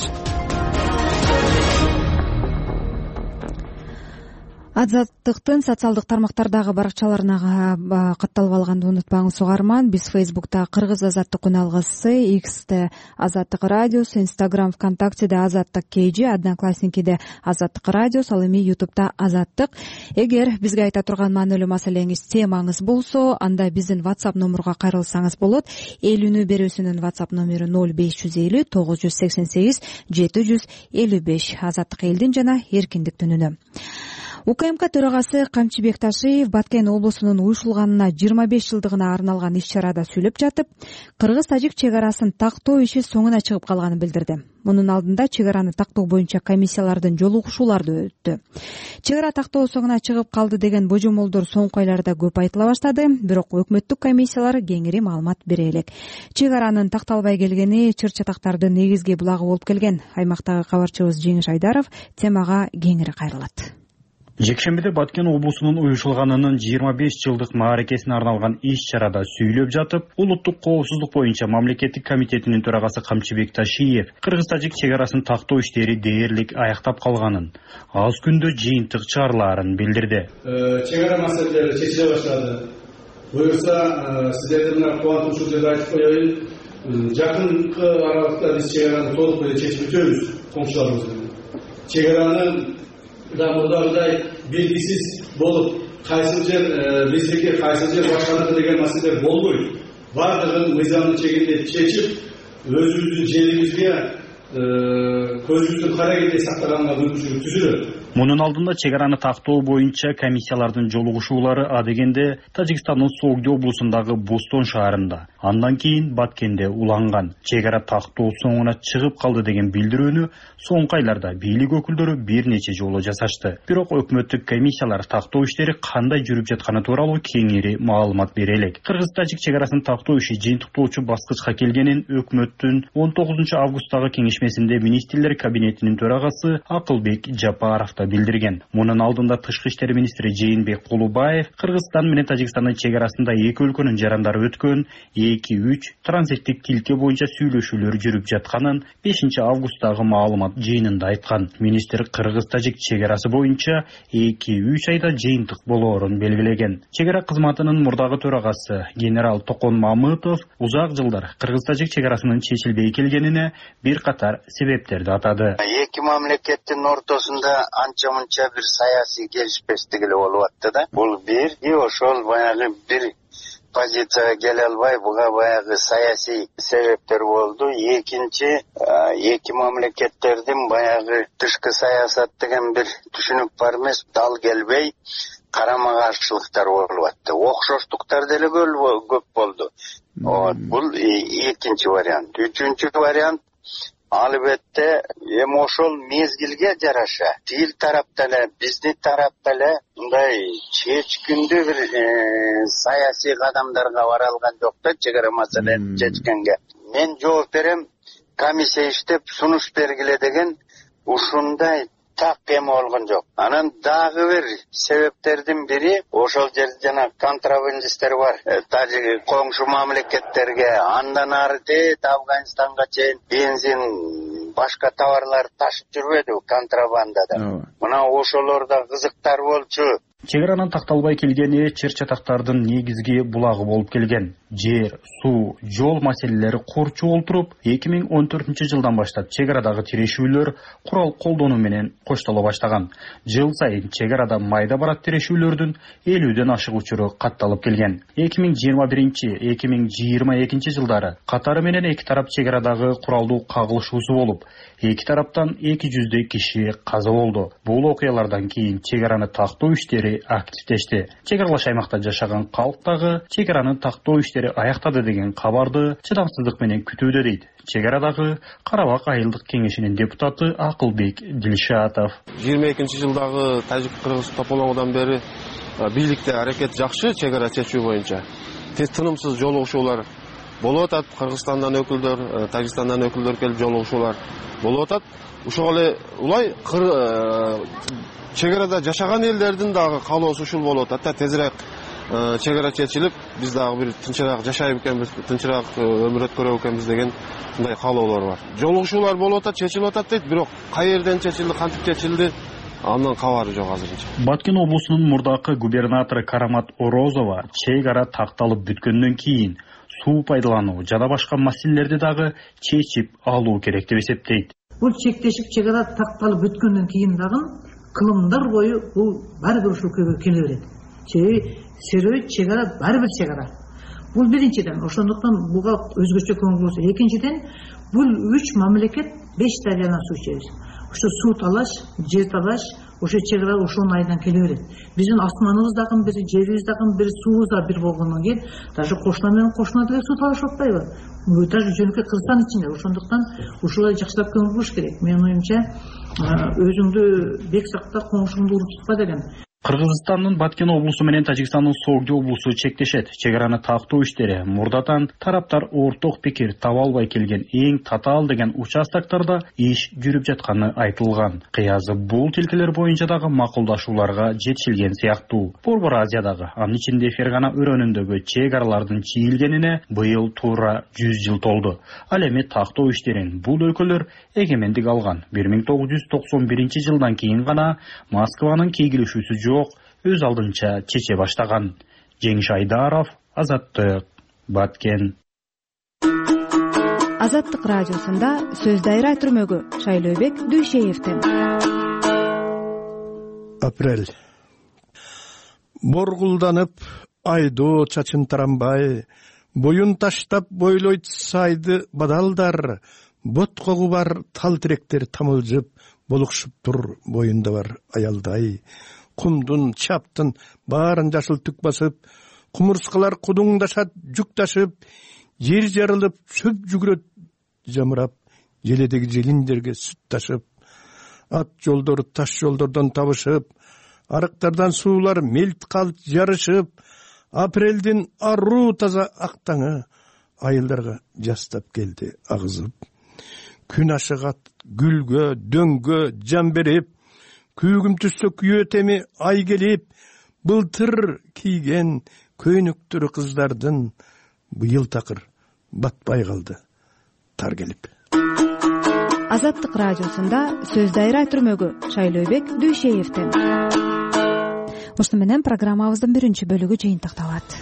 Азаттыктын социалдык тармактардагы баракчаларына катталып алганды унутпаңыз угарман. Биз Facebook'та Кыргыз Азаттык күн алгысы, X'те Азаттык радиосу, Instagram, ВКонтактеде Азаттык KG, Одноклассникиде Азаттык радиосу, ал эми YouTube'та Азаттык. Эгер бизге айта турган маанилүү маселеңиз, темаңыз болсо, анда биздин WhatsApp номерге кайрылсаңыз болот. Эл үнү берүүсүнүн WhatsApp номери 0550 988 755. Азаттык элдин жана эркиндик түнүнө. УКМК төрагасы Камчы Бекташиев Баткен облусунун уюшулганына 25 жылдыгына арналган иш-чарада сүйлөп жатып, кыргыз-тажик чек арасын тактоо иши соңуна чыгып калганын билдирди. Мунун алдында чек араны тактоо боюнча комиссиялардын жолугушуулары өттү. Чек ара тактоо соңуна чыгып калды деген божомолдор соңку айларда көп айтыла баштады, бирок өкмөттүк комиссиялар кеңири маалымат бере элек. Чек аранын такталбай келгени чыр-чатактардын негизги булагы болуп келген. Аймактагы кабарчыбыз Жеңиш Айдаров темага кеңири кайрылат. Жекшембиде Баткен облусунун уюшулганынын 25 жылдык мааракесине арналган иш-чарада сүйлөп жатып, улуттук коопсуздук боюнча мамлекеттик комитетинин төрагасы Камчы Бекташиев кыргыз-тажик чек арасын тактоо иштери дээрлик аяктап калганын, аз күндө жыйынтык чыгарылаарын билдирди. Чек ара маселелери чечиле баштады. Буюрса, сиздердин мына кубантымчылык жерде айтып коеюн, жакынкы аралыкта биз чек араны толук чечип өтөбүз коңшуларыбыз менен. Чек араны да мурдагыдай белгисиз болуп, кайсы жер биздики, кайсы жер башканыкы деген маселе болбойт. Бардыгын мыйзамдын чегинде чечип, өзүбүздүн жерибизге көзүбүздүн карагенде сактаганга мүмкүнчүлүк түзүлөт. Мунун алдында чек араны тактоо боюнча комиссиялардын жолугушуулары адегенде Тажикстандын Согди облусундагы Бостон шаарында, андан кийин Баткенде уланган. Чек ара тактоо соңуна чыгып калды деген билдирүүнү соңку айларда бийлик өкүлдөрү бир нече жолу жасашты. Бирок өкмөттүк комиссиялар тактоо иштери кандай жүрүп жатканы тууралуу кеңири маалымат бере элек. Кыргыз-Тажик чек арасын тактоо иши жыйынтыктоочу баскычка келгенин өкмөттүн 19 августтагы кеңешмесинде министрлер кабинетинин төрагасы Акылбек Жапаров билдирген. Мунун алдында тышкы иштер министри Жээнбек Кулубаев Кыргызстан менен Тажикстандын чек арасында эки өлкөнүн жарандары өткөн 2-3 транзиттик тилке боюнча сүйлөшүүлөр жүрүп жатканын 5 августтагы маалымат жыйынында айткан. Министр Кыргыз-Тажик чек арасы боюнча 2-3 айда жыйынтык болоорун белгилеген. Чек ара кызматынын мурдагы төрагасы генерал Токон Мамытов узак жылдар Кыргыз-Тажик чек арасынын чечилбей келгенине бир катар себептерди атады. Эки мамлекеттин ортосунда анча-мунча бир саясий келишпестик эле болуп атты да. Бул бир, ошол баягы бир позицияга келе албай, буга баягы саясий себептер болду. Экинчи, эки мамлекеттердин баягы тышкы саясат деген бир түшүнүк бар эмес, дал келбей карама каршылыктар болуп атты. Окшоштуктар деле көп болду. Бул экинчи вариант. Үчүнчү вариант албетте эми ошол мезгилге жараша тил тарапта эле биздин тарапта эле мындай чечкиндүү бир саясий кадамдарга бара алган жок да чек ара маселени чечкенге. Мен жооп берем, комиссия иштеп сунуш бергиле деген ушундай так эме болгон жок. Анан дагы бир себептердин бири ошол жерде жана контрабандисттер бар. Тажик коңшу мамлекеттерге андан ары Афганистанга чейин бензин, башка товарлар ташып жүрбөдү контрабандада. Мына ошолорда кызыктар болчу. Чек аранын такталбай келгени чыр чатактардын негизги булагы болуп келген. Жер, суу, жол маселелери корчу болуп туруп, 2014-жылдан баштап чек арадагы тирешүүлөр курал колдонуу менен коштоло баштаган. Жыл сайын чек арада майда барат тирешүүлөрдүн 50ден ашык учуру катталып келген. 2021-2022 жылдары катары менен эки тарап чек арадагы куралдуу кагылышуусу болуп, эки тараптан 200 киши каза болду. Бул окуялардан кийин чек араны тактоо иштери активдешти. Чек аралаш аймакта жашаган калк дагы чек араны тактоо иштери аяктады деген кабарды чыдамсыздык менен күтүүдө дейт. Чек арадагы Карабак айылдык кеңешинин депутаты Акылбек Дилшатов. 22-жылдагы Тажик-Кыргыз тополоңудан бери бийликте аракет жакшы чек ара чечүү боюнча. Тынымсыз жолугушуулар болуп атат. Кыргызстандан өкүлдөр, Тажикстандан өкүлдөр келип жолугушуулар болуп атат. Ошол эле улай чек арада жашаган элдердин дагы каалоосу ушул болуп атат да, тезирээк чек ара чечилип, биз дагы бир тынчыраак жашайбы экенбиз, тынчыраак өмүр өткөрөбү экенбиз деген мындай каалоолор бар. Жолугушуулар болуп атат, чечилип атат дейт, бирок кай жерден чечилди, кантип чечилди, андан кабары жок азырынча. Баткен облусунун мурдакы губернатору Карамат Орозова чек ара такталып бүткөндөн кийин суу пайдалануу жана башка маселелерди дагы чечип алуу керек деп эсептейт. Бул чектешип чек ара такталып бүткөндөн кийин дагы кылымдар бою бул баары бир ушул көйгөй келе берет. Себеби чек ара баары бир чек ара. Бул биринчиден, ошондуктан буга өзгөчө көңүл бурулса. Экинчиден, бул 3 мамлекет 5 дарыядан суу ичебиз. Ошо суу талаш, жер талаш, ошо чек ара ошонун айынан келе берет. Биздин асманыбыз дагы бир, жерибиз дагы бир, суубуз да бир болгондон кийин даже кошуна менен кошуна деле суу талашып атпайбы? Даже жөнөкөй Кыргызстан ичинде. Ошондуктан ушулай жакшылап көңүл буруш керек. Менин оюмча, өзүңдү бек сакта, коңшуңду урутпа деген. Кыргызстандын Баткен облусу менен Тажикстандын Согди облусу чектешет. Чек араны тактоо иштери мурдатан тараптар орток пикир таба албай келген эң татаал деген участоктордо иш жүрүп жатканы айтылган. Кыязы бул тилкелер боюнча дагы макулдашууларга жетишилген сыяктуу. Борбор Азиядагы, анын ичинде Фергана өрөөнүндөгү чек аралардын чийилгенине быйыл туура 100 жыл толду. Ал эми тактоо иштерин бул өлкөлөр эгемендик алган. 1991 жылдан кийин гана Москванын кейгилешүүсү жок, өз алдынча чече баштаган. Жеңиш Айдаров, Азаттык, Баткен. Азаттык радиосунда сөз дайра түрмөгү Шайлообек Дүйшеевден. Апрель. Боргулданып, айдоо чачын тарамбай, боюн таштап бойлойт сайды бадалдар, бот когу бар тал тиректер тамылжып, болукшуп тур боюнда бар аялдай. Кумдун, чаптын баарын жашыл түк басып, кумурскалар кудуңдашат, жүк ташып, жер жарылып, сөп жүгүрөт жамырап, желедеги желиндерге сүт ташып, ат жолдор таш жолдордон табышып, арыктардан суулар мелт калт жарышып, апрелдин аруу таза актаңы айылдарга жастап келди агызып. Күн ашыгат гүлгө, дөңгө жан берип, күйгүм түстө күйөтеми ай келип, былтыр кийген көйнөктөрү кыздардын быйыл такыр батпай калды тар келип. Азаттык радиосунда сөз дайра түрмөгү Шайлообек Дүйшеевден. Ушуну менен программабыздын биринчи бөлүгү жыйынтыкталат.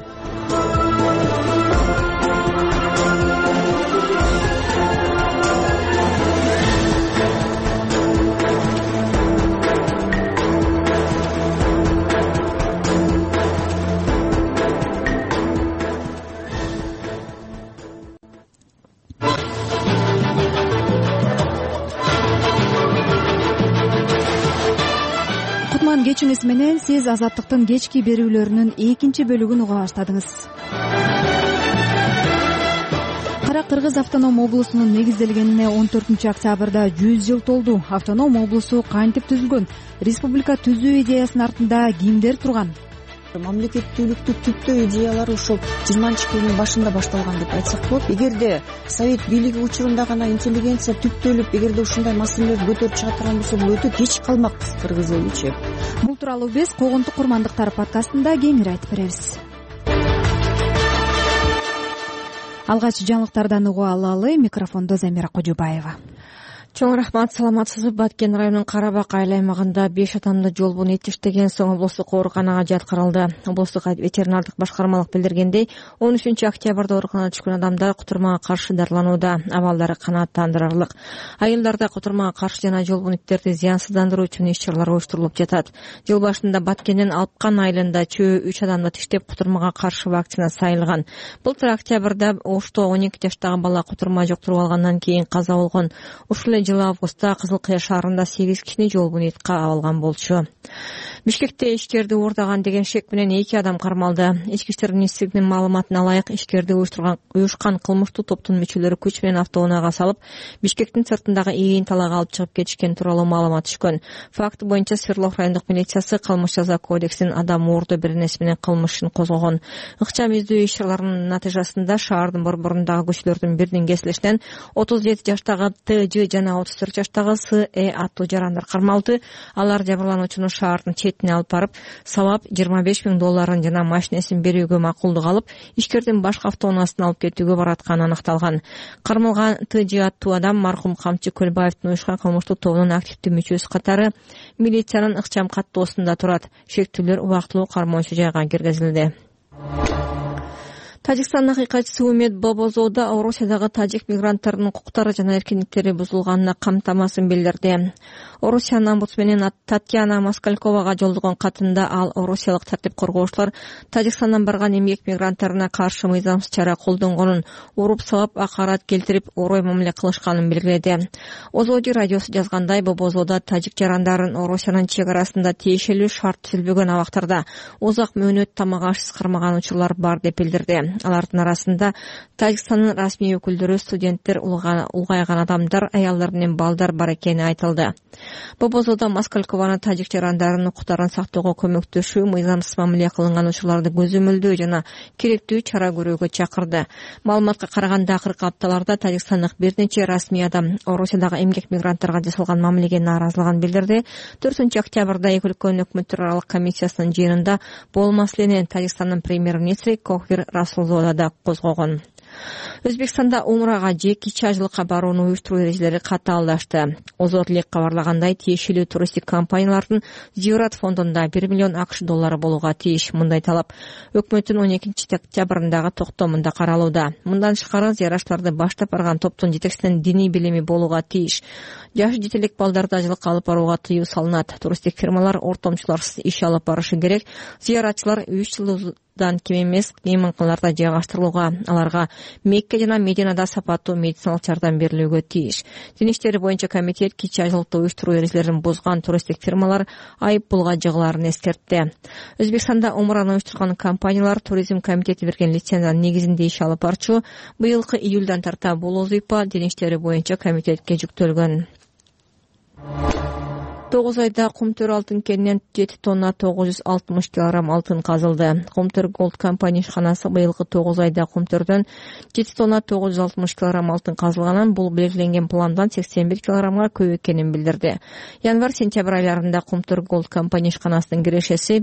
Кечиңиз менен сиз Азаттыктын кечки берүүлөрүнүн экинчи бөлүгүн уга баштадыңыз. Кара Кыргыз автоном облусунун негизделгенине 14 октябрда 100 жыл толду. Автоном облусу кантип түзүлгөн? Республика түзүү идеясынын артында кимдер турган? Мамлекеттүүлүктү түптөө идеялары ошол 20-жылдын башында башталган деп айтсак болот. Эгерде совет бийлиги учурунда гана интеллигенция түптөлүп, эгерде ушундай маселелерди көтөрүп чыга турган болсо, бул өтө кеч калмакпыз кыргыз эличи. Бул тууралуу биз Когонтук курмандыктар подкастында кеңири айтып беребиз. Алгач жаңылыктардан угуп алалы. Микрофондо Замира Кожубаева. Чоң рахмат, саламатсызбы? Баткен районунун Карабак айыл аймагында 5 адамды жол буюп этиштеген соң облустук ооруканага жаткырылды. Облустук ветеринардык башкармалык билдиргендей, 13 октябрда ооруканага түшкөн адамдар кутурмага каршы дарыланууда. Абалдары канааттандырарлык. Айылдарда кутурмага каршы жана жол буюптерди зыянсыздандыруу үчүн иш-чаралар уюштурулуп жатат. Жыл башында Баткендин Алпкан айылында чөө 3 адамды тиштеп кутурмага каршы вакцина сайылган. Былтыр октябрда Ошто 12 жаштагы бала кутурма жоктуруп алгандан кийин каза болгон. Ушул жылы августта Кызыл Кыя шаарында 8 кишини жол буюпка алган болчу. Бишкекте ишкерди уурдаган деген шек менен 2 адам кармалды. Ички иштер министрлигинин маалыматына ылайык, ишкерди уюшкан кылмыштуу топтун мүчөлөрү күч менен автоунаага салып, Бишкектин сыртындагы ийин талаага алып чыгып кетишкен тууралуу маалымат түшкөн. Факт боюнча Свердлов райондук милициясы кылмыш жаза кодексинин адам уурдоо беренеси менен кылмышын козгогон. Ыкчам издөө иш-чараларынын натыйжасында шаардын борборундагы көчөлөрдүн биринин кесилишинен 37 жаштагы ТЖ жана 34 жаштагы СЭ аттуу жарандар кармалды. Алар жабырлануучуну шаардын четине алып барып, сабап $25,000 жана машинесин берүүгө макулдук алып, ишкердин башка автоунаасына алып кетүүгө баратканы аныкталган. Кармалган ТЖ аттуу адам мархум Камчы Көлбаевдин уюшкан кылмыштуу тобунун активдүү мүчөсү катары милициянын ыкчам каттоосунда турат. Шектүүлөр убактылуу кармоочу жайга киргизилди. Тажикстандын акыйкатчысы Умет Бобозоодо Орусиядагы тажик мигранттарынын укуктары жана эркиндиктери бузулганына камтамасын билдирди. Орусиянын омбудсмени Татьяна Москальковага жолдогон катында ал орусиялык тартип коргоочулар Тажикстандан барган эмгек мигранттарына каршы мыйзамсыз чара колдонгонун, уруп сабап акарат келтирип, орой мамиле кылышканын белгиледи. Озоди радиосу жазгандай, Бобозоодо тажик жарандарын Орусиянын чек арасында тиешелүү шарт түзүлбөгөн абактарда узак мөөнөт тамак ашсыз кармаган учурлар бар деп билдирди. Алардын арасында Тажикстандын расмий өкүлдөрү, студенттер, улгайган адамдар, аялдар менен балдар бар экени айтылды. Бобозоодо Москалькованын тажик жарандарынын укуктарын сактоого көмөктөшүү, мыйзамсыз мамиле кылынган учурларды көзөмөлдөө жана керектүү чара көрүүгө чакырды. Маалыматка караганда, акыркы апталарда тажикстандык бир нече расмий адам Орусиядагы эмгек мигранттарга жасалган мамилеге нааразылыгын билдирди. 4 октябрда эки өлкөнүн өкмөттөр аралык комиссиясынын жыйынында бул маселени Тажикстандын премьер-министри Кохир Расулзода да козгогон. Өзбекстанда умрага же кичи ажылыкка барууну уюштуруу эрежелери катаалдашты. Озодлик кабарлагандай, тиешелүү туристтик компаниялардын Зиёрат фондунда $1 миллион акш доллары болууга тийиш. Мындай талап өкмөттүн 12 октябрындагы токтомунда каралууда. Мындан тышкары зыяратчыларды баштап барган топтун жетекчисинин диний билими болууга тийиш. Жаш жетелик балдарды ажылыкка алып барууга тыюу салынат. Туристтик фирмалар ортомчуларсыз иш алып барышы керек. Зыяратчылар кем эмес мейманканаларда жайгаштырылууга, аларга Мекке жана Мединада сапаттуу медициналык жардам берилүүгө тийиш. Дин иштери боюнча комитет кичи ажылыкты уюштуруу эрежелерин бузган туристтик фирмалар айыппулга жыгылаарын эскертти. Өзбекстанда умраны уюштурган компаниялар туризм комитети берген лицензиянын негизинде иш алып барчу быйылкы июлдан тарта бул вазыйфа дин иштери боюнча комитетке жүктөлгөн. 9 айда Кумтөр алтын кенинен 7 тонна 960 килограмм алтын казылды. Кумтөр Голд компания ишканасы быйылкы 9 айда Кумтөрдөн 7 тонна 960 килограмм алтын казылганын, бул белгиленген пландан 81 килограммга көп экенин билдирди. Январь-сентябрь айларында Кумтөр Голд компания ишканасынын кирешеси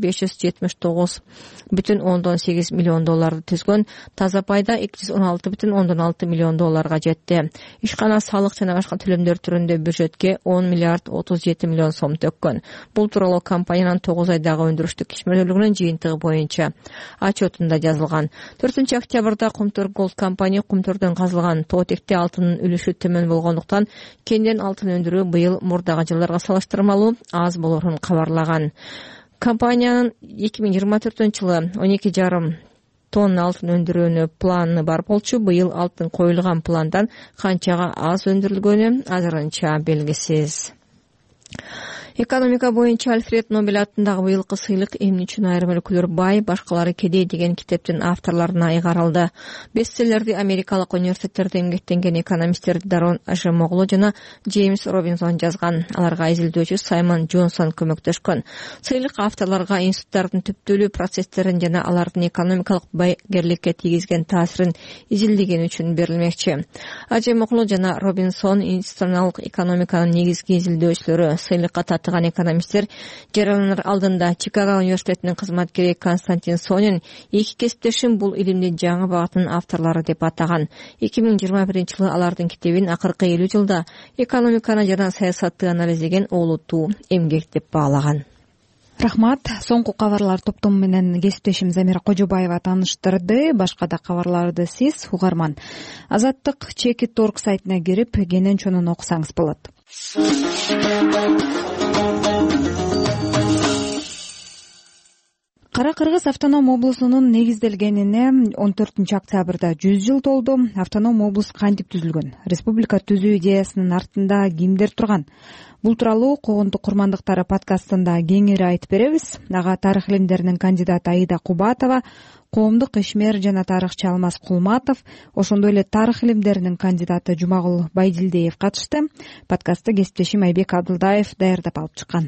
$579,8 миллион түзгөн, таза пайда $216,6 миллион жетти. Ишкана салык жана башка төлөмдөр түрүндө бюджетке $10,37 миллион сом төккөн. Бул тууралуу компаниянын 9 айдагы өндүрүштүк ишмерлүүлүгүнүн жыйынтыгы боюнча отчетунда жазылган. 4 октябрда Кумтөр Голд компания Кумтөрдөн казылган тоотекте алтындын үлүшү төмөн болгондуктан кенден алтын өндүрүү быйыл мурдагы жылдарга салыштырмалуу аз болорун кабарлаган. Компаниянын 2024-жылы 12,5 тонна алтын өндүрүүнү планы бар болчу. Быйыл алтын коюлган пландан канчага аз өндүрүлгөнү азырынча белгисиз. Экономика боюнча Альфред Нобель атындагы быйылкы сыйлык эмне үчүн айрым өлкөлөр бай, башкалары кедей деген китептин авторлоруна айгарылды. Бестселлерди америкалык университеттерде эмгектенген экономисттер Дарон Ашемоглу жана Джеймс Робинсон жазган. Аларга изилдөөчү Саймон Джонсон көмөктөшкөн. Сыйлык авторлорго институттардын түптөлүү процесстерин жана алардын экономикалык байгерликке тийгизген таасирин изилдеген үчүн берилмекчи. Ашемоглу жана Робинсон институционалдык экономиканын негизги изилдөөчүлөрү. Сыйлыкка татыган экономисттер жарыянар алдында Чикаго университетинин кызматкери Константин Сонин эки кесиптешин бул илимдин жаңы багытынын авторлору деп атаган. 2021-жылы алардын китебин акыркы 50 жылда экономиканы жана саясатты анализдеген олуттуу эмгек деп баалаган. Рахмат. Соңку кабарлар топтому менен кесиптешим Замира Кожобаева тааныштырды. Башка да кабарларды сиз угарман Азаттык Чеки.org сайтына кирип кенен чонун окусаңыз болот. Кара Кыргыз автоном облусунун негизделгенине 14 октябрда 100 жыл толду. Автоном облус кантип түзүлгөн? Республика түзүү идеясынын артында кимдер турган? Бул тууралуу Когондук курмандыктары подкастында кеңири айтып беребиз. Ага тарых илимдеринин кандидаты Аида Кубатова, коомдук ишмер жана тарыхчы Алмаз Кулматов, ошондой эле тарых илимдеринин кандидаты Жумагул Байдилдиев катышты. Подкастты кесиптешим Айбек Абдылдаев даярдап алып чыккан.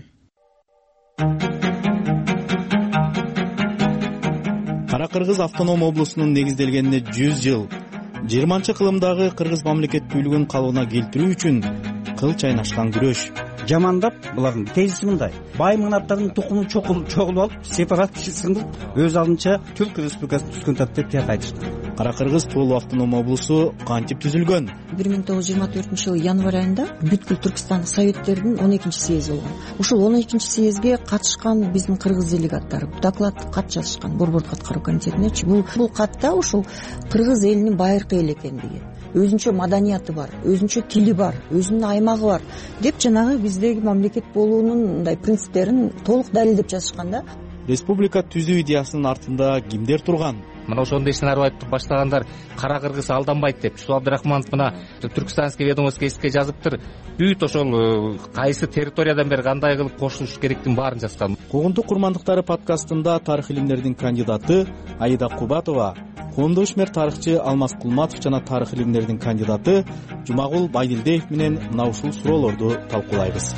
Кара Кыргыз автоном облусунун негизделгенине 100 жыл. 20-кылымдагы кыргыз мамлекеттүүлүгүн калыбына келтирүү үчүн кыл чайнашкан күрөш. Жамандап булардын тезиси мындай: бай мыңнаттардын тукумун чогулуп алып, сепаратчысын кылып, өз алдынча Түрк Республикасын түзгөн тап деп айтышты. Кара Кыргыз Туул автоном облусу кантип түзүлгөн? 1924-жылы январь айында бүткүл Түркстан советтердин 12-съезди болгон. Ушул 12-съезге катышкан биздин кыргыз делегаттары доклад кат жазышкан Борбордук аткаруу комитетине. Бул катта ушул кыргыз элинин байыркы эл экендиги, өзүнчө маданияты бар, өзүнчө тили бар, өзүнүн аймагы бар деп жанагы биздеги мамлекет болуунун мындай принциптерин толук далилдеп жазышкан да. Республика түзүү идеясынын артында кимдер турган? Мына ошондой ишин айтып баштагандар Кара Кыргыз алданбайт деп Юсуп Абдрахманов мына Түркстанский ведомостько эске жазыптыр. Бүт ошол кайсы территориядан бери кандай кылып кошулуш керектигин баарын жазган. Когондук курмандыктары подкастында тарых илимдеринин кандидаты Аида Кубатова, коомдук ишмер тарыхчы Алмаз Кулматов жана тарых илимдеринин кандидаты Жумагул Байдилдиев менен мына ушул суроолорду талкуулайбыз.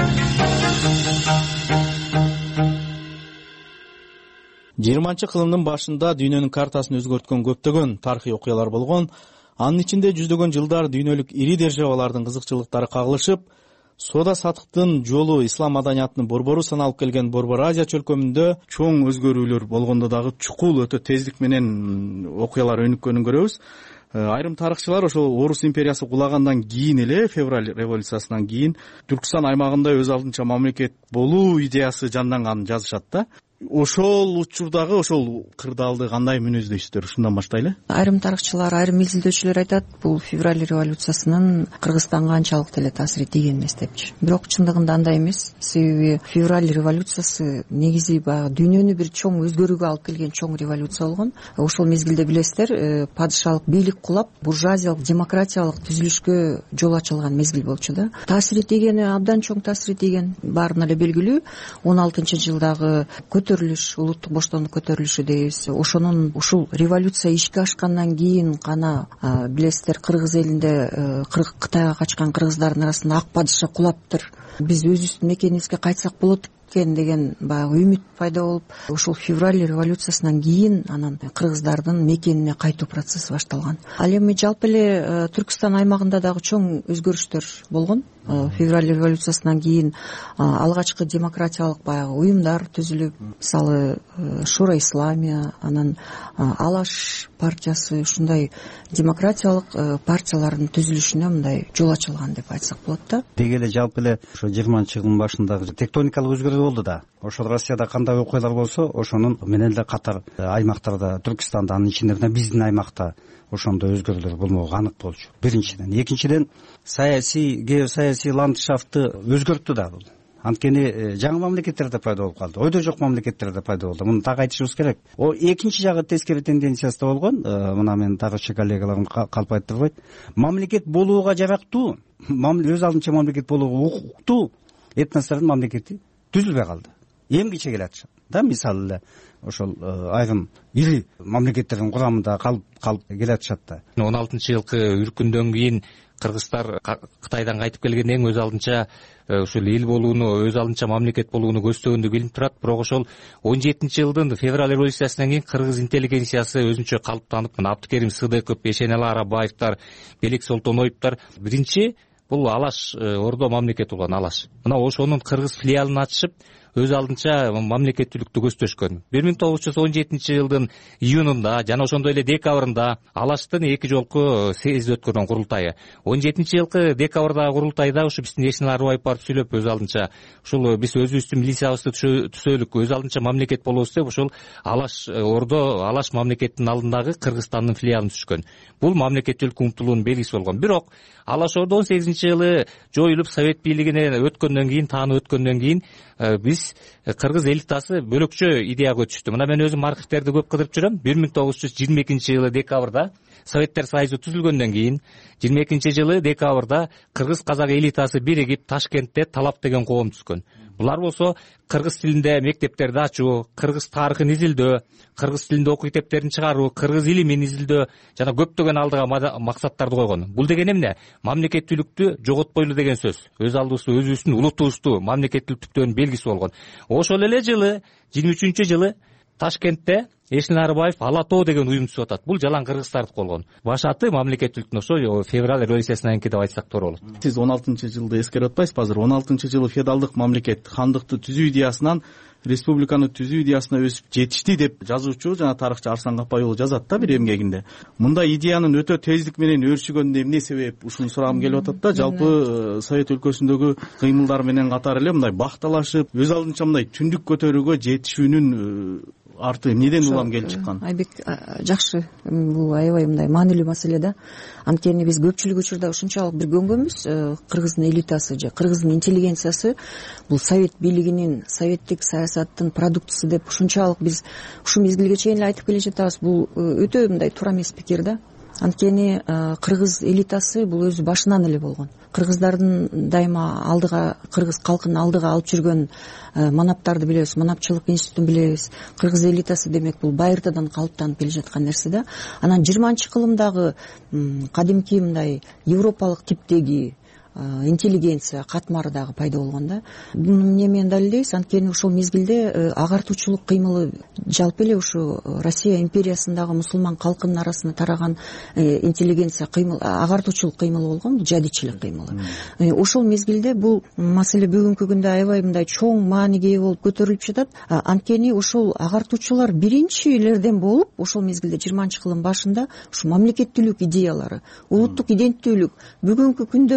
20-кылымдын башында дүйнөнүн картасын өзгөрткөн көптөгөн тарыхый окуялар болгон. Анын ичинде жүздөгөн жылдар дүйнөлүк ири державалардын кызыкчылыктары кагылышып, соода сатыктын жолу ислам маданиятынын борбору саналып келген Борбор Азия чөлкөмүндө чоң өзгөрүүлөр болгондо дагы чукул өтө тездик менен окуялар өнүккөнүн көрөбүз. Айрым тарыхчылар ошол Орус империясы кулагандан кийин эле, февраль революциясынан кийин Түркстан аймагында өз алдынча мамлекет болуу идеясы жанданганын жазышат да. ошол учурдагы ошол кырдаалды кандай мүнөздөйсүздөр, ушундан баштайлы. Айрым тарыхчылар, айрым изилдөөчүлөр айтат, бул февраль революциясынын Кыргызстанга анчалык деле таасири тийген эмес депчи. Бирок чындыгында андай эмес. Себеби февраль революциясы негизи баягы дүйнөнү бир чоң өзгөрүүгө алып келген чоң революция болгон. Ошол мезгилде билесиздер, падышалык бийлик кулап, буржуазиялык, демократиялык түзүлүшкө жол ачылган мезгил болчу да. Таасири тийгени абдан чоң таасири тийген, баарына эле белгилүү. 16-жылдагы көтөрүлүш, улуттук боштондук көтөрүлүшү дейбиз. Ошонун ушул революция ишке ашкандан кийин гана билесиздер, Кыргыз элинде Кытайга качкан кыргыздардын арасында ак падыша кулаптыр, биз өзүбүздүн мекенибизге кайтсак болот деген баягы үмүт пайда болуп, ушул февраль революциясынан кийин анан кыргыздардын мекенине кайтуу процесси башталган. Ал эми жалпы эле Түркстан аймагында дагы чоң өзгөрүштөр болгон. Февраль революциясынан кийин алгачкы демократиялык баягы уюмдар түзүлүп, мисалы Шура Исламия, анан Алаш партиясы, ушундай демократиялык партиялардын түзүлүшүнө мындай жол ачылган деп айтсак болот да. Деги эле жалпы эле ошо 20-жылдын башындагы тектоникалык өзгөрүү болду да. Ошол Россияда кандай окуялар болсо, ошонун менен эле катар аймактарда, Түркстанда, анын ичинде биздин аймакта ошондой өзгөрүүлөр болмогу анык болчу. Биринчиден, экинчиден геосаясий ландшафтты өзгөрттү да бул. Анткени жаңы мамлекеттерде пайда болуп калды, ойдо жок мамлекеттерде пайда болду. Муну так айтышыбыз керек. Экинчи жагы тескери тенденциясы да болгон. Мына мен тарыхчы коллегаларым калп айтып мамлекет болууга жарактуу, өз алдынча мамлекет болууга укуктуу этностордун мамлекети түзүлбөй калды. Эмгиче келатышат да, мисалы эле ошол айрым ири мамлекеттердин курамында калып келатышат да. 16-жылкы үркүндөн кийин кыргыздар Кытайдан кайтып келгенден өз алдынча ушул эл болууну, өз алдынча мамлекет болууну көздөгөндү билип турат. Бирок ошол 17-жылдын февраль революциясынан кийин кыргыз интеллигенциясы өзүнчө калыптанып, мына Абдыкерим Сыдыков, Эшенали Арабаевдер, Белек Солтоноевдер биринчи бул Алаш ордо мамлекети болгон Алаш. Мына ошонун кыргыз филиалын ачышып, өз алдынча мамлекеттүүлүктү көздөшкөн. 1917-жылдын июнунда жана ошондой эле декабрында Алаштын эки жолку съезди өткөргөн курултайы. 17-жылкы декабрдагы курултайда ушу биздин Эшенали Арабаев барып сүйлөп, өз алдынча ушул биз өзүбүздүн милициябызды түзөлүк, өз алдынча мамлекет болобуз деп, ошол Алаш ордо, Алаш мамлекетинин алдындагы Кыргызстандын филиалын түзгөн. Бул мамлекеттүүлүк умтулуунун белгиси болгон. Бирок Алаш ордо 18-жылы жоюлуп, совет бийлигине өткөндөн кийин, таанып өткөндөн кийин биз кыргыз элитасы бөлөкчө идеяга өтүштү. Мына мен өзүм архивтерди көп кыдырып жүрөм. 1922-жылы декабрда Советтер Союзу түзүлгөндөн кийин 22-жылы декабрда кыргыз казак элитасы биригип Ташкентте Талап деген коом түзгөн. Булар болсо кыргыз тилинде мектептерди ачуу, кыргыз тарыхын изилдөө, кыргыз тилинде окуу китептерин чыгаруу, кыргыз илимин изилдөө жана көптөгөн алдыга максаттарды койгон. Бул деген эмне? Мамлекеттүүлүктү жоготпойлу деген сөз. Өз алдыбызды, өзүбүздүн улутубузду мамлекеттүүлүктүн белгиси болгон. Ошол эле жылы 23-жылы Ташкентте Эшенали Арабаев Ала тоо деген уюм түзүп атат. Бул жалаң кыргыздардыкы болгон. Башаты мамлекеттүүлүктүн ошо февраль революциясынан кийин деп айтсак туура болот. Сиз 16-жылды эскерип атпайсызбы? Азыр 16-жылы феодалдык мамлекет хандыкты түзүү идеясынан республиканы түзүү идеясына өсүп жетишти деп жазуучу жана тарыхчы Арслан Капай уулу жазат да бир эмгегинде. Мындай идеянын өтө тездик менен өршүгөнүнө эмне себеп? Ушуну сурагым келип атат да. Жалпы Совет өлкөсүндөгү кыймылдар менен катар эле мындай бакталашып, өз алдынча мындай түндүк көтөрүүгө жетишүүнүн арты эмнеден улам келип чыккан? Айбек жакшы, бул аябай мындай маанилүү маселе да. Анткени биз көпчүлүк учурда ушунчалык бир көнгөнбүз, кыргыздын элитасы же кыргыздын интеллигенциясы бул совет бийлигинин, советтик саясаттын продуктусу деп ушунчалык биз ушул мезгилге чейин эле айтып келе жатабыз. Бул өтө мындай туура эмес пикир да. Анткени кыргыз элитасы бул өзү башынан эле болгон. Кыргыздардын дайыма алдыга, кыргыз калкын алдыга алып жүргөн манаптарды билебиз, манапчылык институтун билебиз. Кыргыз элитасы демек бул байыртадан калыптанып келе жаткан нерсе да. Анан 20-кылымдагы кадимки мындай европалык типтеги интеллигенция катмары дагы пайда болгон да. Буну эмне менен далилдейбиз? Анткени ошол мезгилде агартуучулук кыймылы жалпы эле ушу Россия империясындагы мусулман калкынын арасына тараган интеллигенция кыймыл, агартуучулук кыймылы болгон, бул жадичилик кыймылы. Ошол мезгилде бул маселе бүгүнкү күндө аябай мындай чоң мааниге ээ болуп көтөрүлүп жатат. Анткени ошол агартуучулар биринчилерден болуп, ошол мезгилде 20-кылым башында ушу мамлекеттүүлүк идеялары, улуттук иденттүүлүк бүгүнкү күндө дагы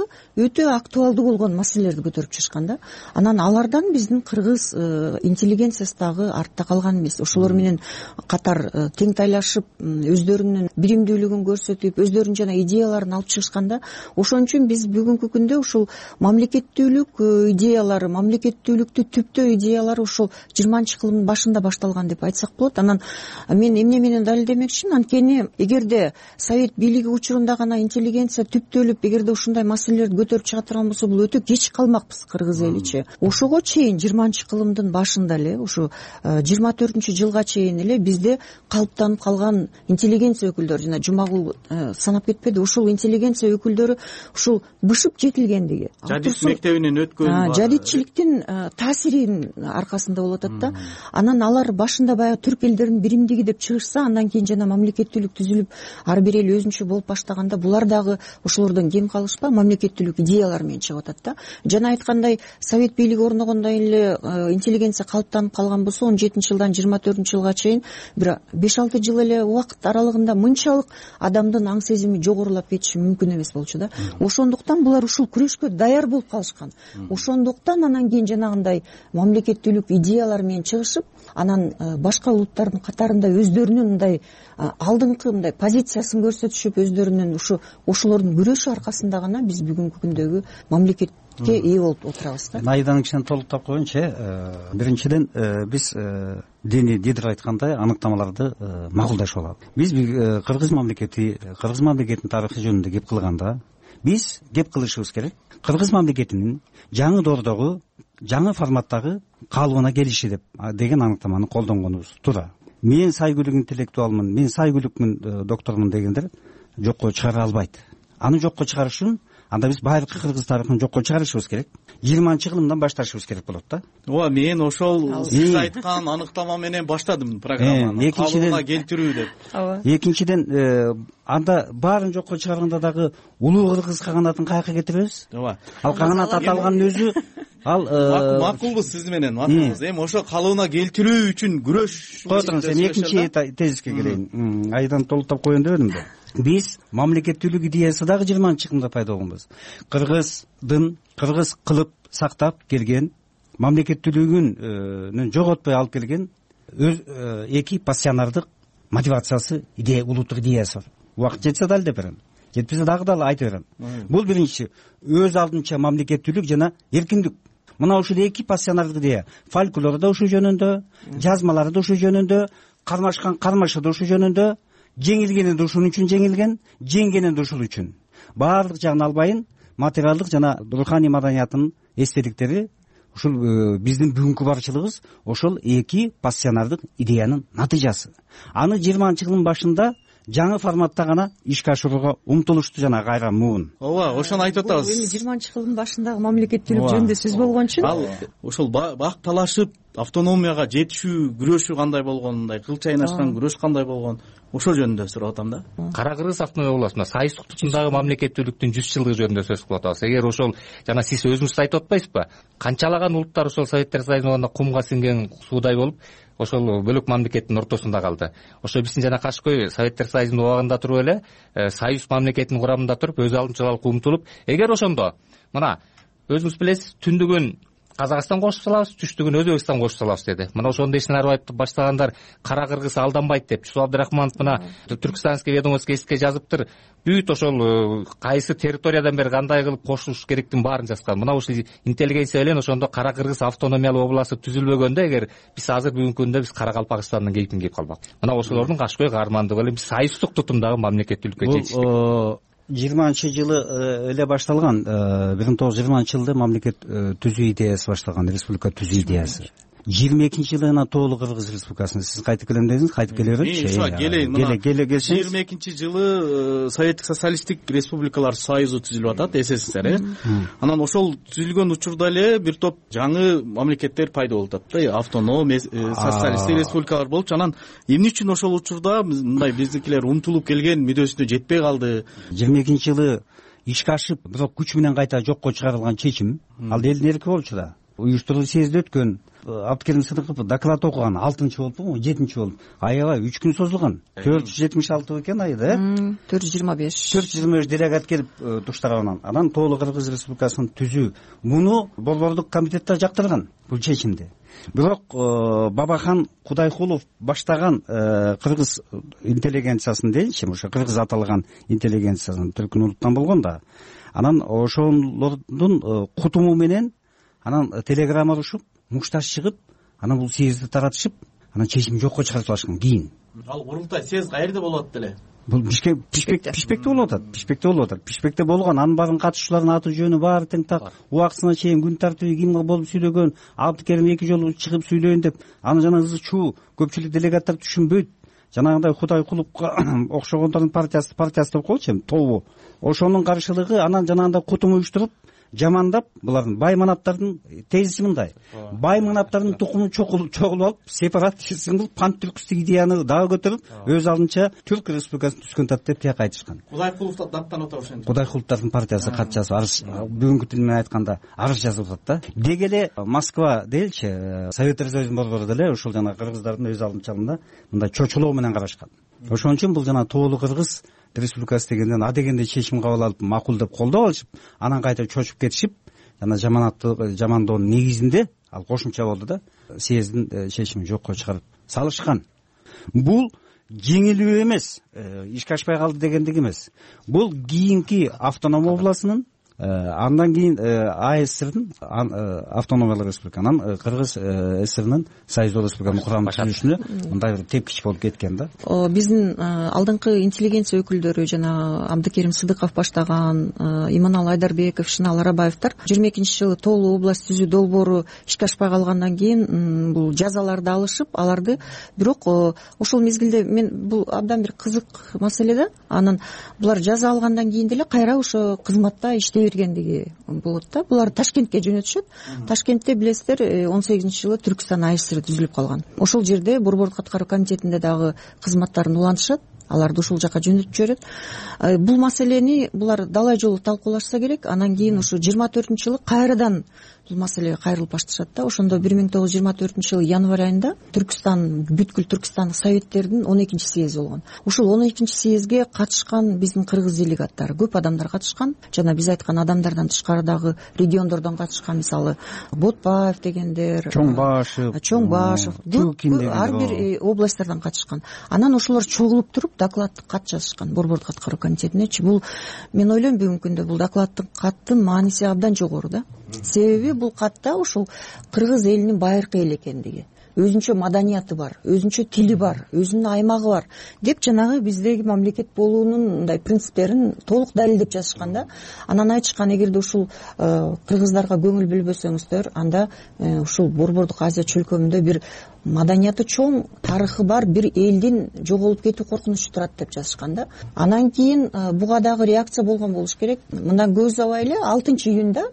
дагы өтө актуалдуу болгон маселелерди көтөрүп чыгышкан да. Анан алардан биздин кыргыз интеллигенциясы дагы артта калган эмес. Ошолор менен катар тең тайлашып, өздөрүнүн биримдүүлүгүн көрсөтүп, өздөрүнүн жана идеяларын алып чыгышканда, ошон үчүн биз бүгүнкү күндө ушул мамлекеттүүлүк идеялары, мамлекеттүүлүктү түптөө идеялары ушул 20-кылымдын башында башталган деп айтсак болот. Анан мен эмне менен далилдемекчимин, анткени эгерде совет бийлиги учурунда гана интеллигенция түптөлүп, эгерде ушундай маселелерди көтөрүп чыга турган болсо, бул өтө кеч калмакпыз кыргыз эличи. Ошого чейин 20-кылымдын башында эле, ушу 24-жылга чейин эле бизде калыптанып калган интеллигенция өкүлдөрү, жана Жумагул санап кетпеди, ушул интеллигенция өкүлдөрү ушул бышып жетилгендиги, жадид мектебинен өткөн, жадидчиликтин таасиринин аркасында болуп атат да. Анан алар башында баягы түрк элдеринин биримдиги деп чыгышса, андан кийин жана мамлекеттүүлүк түзүлүп, ар бир эл өзүнчө болуп баштаганда, булар дагы ошолордон кем калышпа мамлекеттүүлүк идеялар менен чыгып атат да. Жана айткандай, совет бийлиги орногондон эле интеллигенция калыптанып калган болсо, 17-жылдан 24-жылга чейин бир 5-6 жыл эле убакыт аралыгында мынчалык адамдын аң сезими жогорулап кетиши мүмкүн эмес болчу да. Ошондуктан булар ушул күрөшкө даяр болуп калышкан. Ошондуктан анан кийин жанагындай мамлекеттүүлүк идеялар менен чыгышып, анан башка улуттардын катарында өздөрүнүн мындай алдыңкы мындай позициясын көрсөтүшүп, өздөрүнүн ошолордун күрөшү аркасында гана биз бүгүнкү күндөгү мамлекетке ээ болуп отурабыз да. Айданын кичине толуктап коеюнчу. Биринчиден биз Дени Дидер айткандай аныктамаларды макулдашып алалы. Биз кыргыз мамлекетинин тарыхы жөнүндө кеп кылганда, биз кеп кылышыбыз керек кыргыз мамлекетинин жаңы доордогу, жаңы форматтагы калыбына келиши деген аныктаманы колдонгонубуз туура. Мен сайгүлүк интеллектуалмын, мен сайгүлүкмүн, доктормун дегендер жокко чыгара албайт. Аны жокко чыгарыш үчүн анда биз байыркы кыргыз тарыхын жокко чыгарышыбыз керек. 20-кылымдан башташыбыз керек болот да. Ооба, мен ошол сиз айткан аныктама менен баштадым программаны. Калыбына келтирүү деп. Экинчиден, анда баарын жокко чыгарганда дагы улуу кыргыз каганатын каяка кетиребиз? Ооба. Ал каганат аталганын өзү макулбуз сиз менен, макулбуз. Эми ошо калыбына келтирүү үчүн күрөш. Кой туруңуз, эми экинчи тезиске келейин. Айдан толуктап коеюн дебедим да. Биз мамлекеттүүлүк идеясы дагы 20-кылымда пайда болгонбуз. Кыргыз кылып сактап келген, мамлекеттүүлүгүн жоготпой алып келген эки пассионардык мотивациясы, улуттук идеясы бар. Убакыт жетсе дал деп берем. Жетпесе дагы айтып берем. Бул биринчи өз алдынча мамлекеттүүлүк жана эркиндик. Мына ушул эки пассионардык идея, фольклор да ушул жөнүндө, жазмалары да ушул жөнүндө, кармашкан кармашы да ушул жөнүндө, жеңилгени да ушул үчүн жеңилген, жеңгени да ушул үчүн. Баардык жагын албайын, материалдык жана руханий маданиятынын эстетиктери ушул биздин бүгүнкү барчылыгыбыз ошол эки пассионардык идеянын натыйжасы. Аны 20-кылымдын башында жаңы форматта гана ишке ашырууга умтулушту жана кайра муун. Ооба, ошону айтып атабыз. Эми 20-кылымдын башындагы мамлекеттүүлүк жөнүндө сөз болгон үчүн ал ошол бак талашып автономияга жетишүү күрөшү кандай болгон, мындай кыл чайнашкан күрөш кандай болгон, ошол жөнүндө сурап атам да. Кара Кыргыз автономия областында союздук тутумдагы мамлекеттүүлүктүн 100 жылдыгы жөнүндө сөз кылып атабыз. Эгер ошол жана сиз өзүңүз айтып атпайсызбы? Канчалаган улуттар ошол Советтер Союзунда кумга сиңген суудай болуп, ошол бөлөк мамлекеттин ортосунда калды. Ошо биздин жана Кашкой Советтер Союзунун убагында туруп эле союз мамлекетинин курамында туруп, өз алдынчалык умтулуп, эгер ошондо мына өзүңүз билесиз, түндүгүн Казакстан кошуп салабыз, түштүгүн Өзбекстан кошуп салабыз деди. Мына ошондой ишин айтып баштагандар Кара Кыргыз алданбайт деп, Чусуп Абдрахманов мына Түркстанский ведомость эске жазыптыр. Бүт ошол кайсы территориядан бери кандай кылып кошулуш керектин баарын жазган. Мына ушул интеллигенция менен ошондо Кара Кыргыз автономиялуу областы түзүлбөгөндө, эгер биз азыр бүгүнкү күндө биз Каракалпакстандын кейпин кийип калбак. Мына ошолордун Кашкой каармандыгы менен биз союздук тутумдагы мамлекеттүүлүккө жетиштик. 20-жылы эле башталган, 1920-жылда мамлекет түзүү идеясы башталган, республика түзүү идеясы. 22-жылына толук Кыргыз республикасын сиз кайтып келем дедиңиз, кайтып келе беричи. Келейин. 22-жылы Советтик социалисттик республикалар союзу түзүлүп атат, СССР. Анан ошол түзүлгөн учурда эле бир топ жаңы мамлекеттер пайда болуп атат да, автоном социалисттик республикалар болуп, анан эмне үчүн ошол учурда мындай биздикилер умтулуп келген мүддөсүнө жетпей калды? 22-жылы ишке ашып, бирок күч менен кайта жокко чыгарылган чечим, ал элдин эрки болчу да. уюштурулуп съезде өткөн. Абдыкерим Сыдыков доклад окуган 6-чы болупу, 7-чи болуп. Аябай 3 күн созулган. 476 экен айда, 425 делегат келип туштарганан. Анан тоолуу Кыргыз Республикасынын түзүү. Муну Борбордук комитетте жактырган бул чечимди. Бирок Бабахан Кудайкулов баштаган кыргыз интеллигенциясын дейинчи, ошо кыргыз аталган интеллигенциясын түркүн улуттан болгон да. Анан ошолордун кутуму менен анан телеграмма урушуп, мушташ чыгып, анан бул съезди таратышып, анан чечим жокко чыгарып салышкан кийин. Ал курултай съезд каерде болот деле? Бул Бишкекте болуп атат. Бишкекте болгон, анын баарын катышуучулардын аты жөнү баары тең так, убактысына чейин күн тартиби ким болуп сүйлөгөн, Абдыкерим 2 жолу чыгып сүйлөйүн деп, аны жана ызы чуу көпчүлүк делегаттар түшүнбөйт. Жанагындай Кудайкуловго окшогондордун партиясы деп коелучу, тобу. Ошонун каршылыгы, анан жанагындай кутум уюштуруп, жамандап, булардын бай манаптардын тезиси мындай. Бай манаптардын тукумун чогулуп алып, сепаратизм, пантүркүстүк идеяны дагы көтөрүп, өз алдынча Түрк Республикасын түзгөн тат деп тияк айтышкан. Кудайкуловду даттанып атат ошентип. Кудайкуловдун партиясы кат жазып, арыз, бүгүнкү тил менен айтканда арыз жазып атат да. Деги эле Москва дейилчи, Советтер Союзунун борбору деле ошол жана кыргыздардын өз алдынчалыгында мындай чочулоо менен карашкан. Ошон үчүн бул жана тоолуу Кыргыз Республикасы дегенден дегенде чечим кабыл алып, макул деп колдоп алышып, анан кайта чочуп кетишип, жана жамандоонун негизинде ал кошумча болду да, съездин чечимин жокко чыгарып салышкан. Бул жеңилүү эмес, ишке ашпай калды дегендик эмес. Бул кийинки автоном областынын, андан кийин АСРдин, автономиялык республика, анан Кыргыз ССРнын союздук республиканын курамын түзүшүнө мындай бир тепкич болуп кеткен да. Биздин алдыңкы интеллигенция өкүлдөрү, жана Абдыкерим Сыдыков баштаган, Иманалы Айдарбеков, Шынал Арабаевдер 22-жылы тоолуу область түзүү долбоору ишке ашпай калгандан кийин бул жазаларды алышып, аларды, бирок ошол мезгилде мен бул абдан бир кызык маселе да. Анан булар жаза алгандан кийин деле кайра ошо кызматта иштей бергендиги болот да. Булар Ташкентке жөнөтүшөт. Ташкентте билесиздер 18-жылы Түркстан АСР түзүлүп калган. Ошол жерде Борбордук аткаруу комитетинде дагы кызматтарын улантышат. Аларды ушул жака жөнөтүп жиберет. Бул маселени булар далай жолу талкуулашса керек. Анан кийин ушу 24-жылы кайрадан бул маселеге кайрылып башташат да. Ошондо 1924-жылы январь айында Түркстан, бүткүл Түркстан советтердин 12-чи съезди болгон. Ушул 12-чи съездге катышкан биздин кыргыз делегаттары, көп адамдар катышкан. Жана биз айткан адамдардан тышкары дагы региондордон катышкан, мисалы Ботпаев дегендер, Чоңбашев, ар бир областтардан катышкан. Анан ошолор чогулуп туруп докладдык кат жазышкан Борбордук аткаруу комитетинечи. Бул мен ойлойм бүгүнкү күндө бул докладдык каттын мааниси абдан жогору да. Себеби бул катта ушул кыргыз элинин байыркы эл экендиги, өзүнчө маданияты бар, өзүнчө тили бар, өзүнүн аймагы бар деп жанагы биздеги мамлекет болуунун мындай принциптерин толук далилдеп жазышкан да. Анан айтышкан, эгерде ушул кыргыздарга көңүл бөлбөсөңүздөр, анда ушул Борбордук Азия чөлкөмүндө бир маданияты чоң, тарыхы бар бир элдин жоголуп кетүү коркунучу турат деп жазышкан да. Анан кийин буга дагы реакция болгон болуш керек. Мындан көп убак эле 6-июнда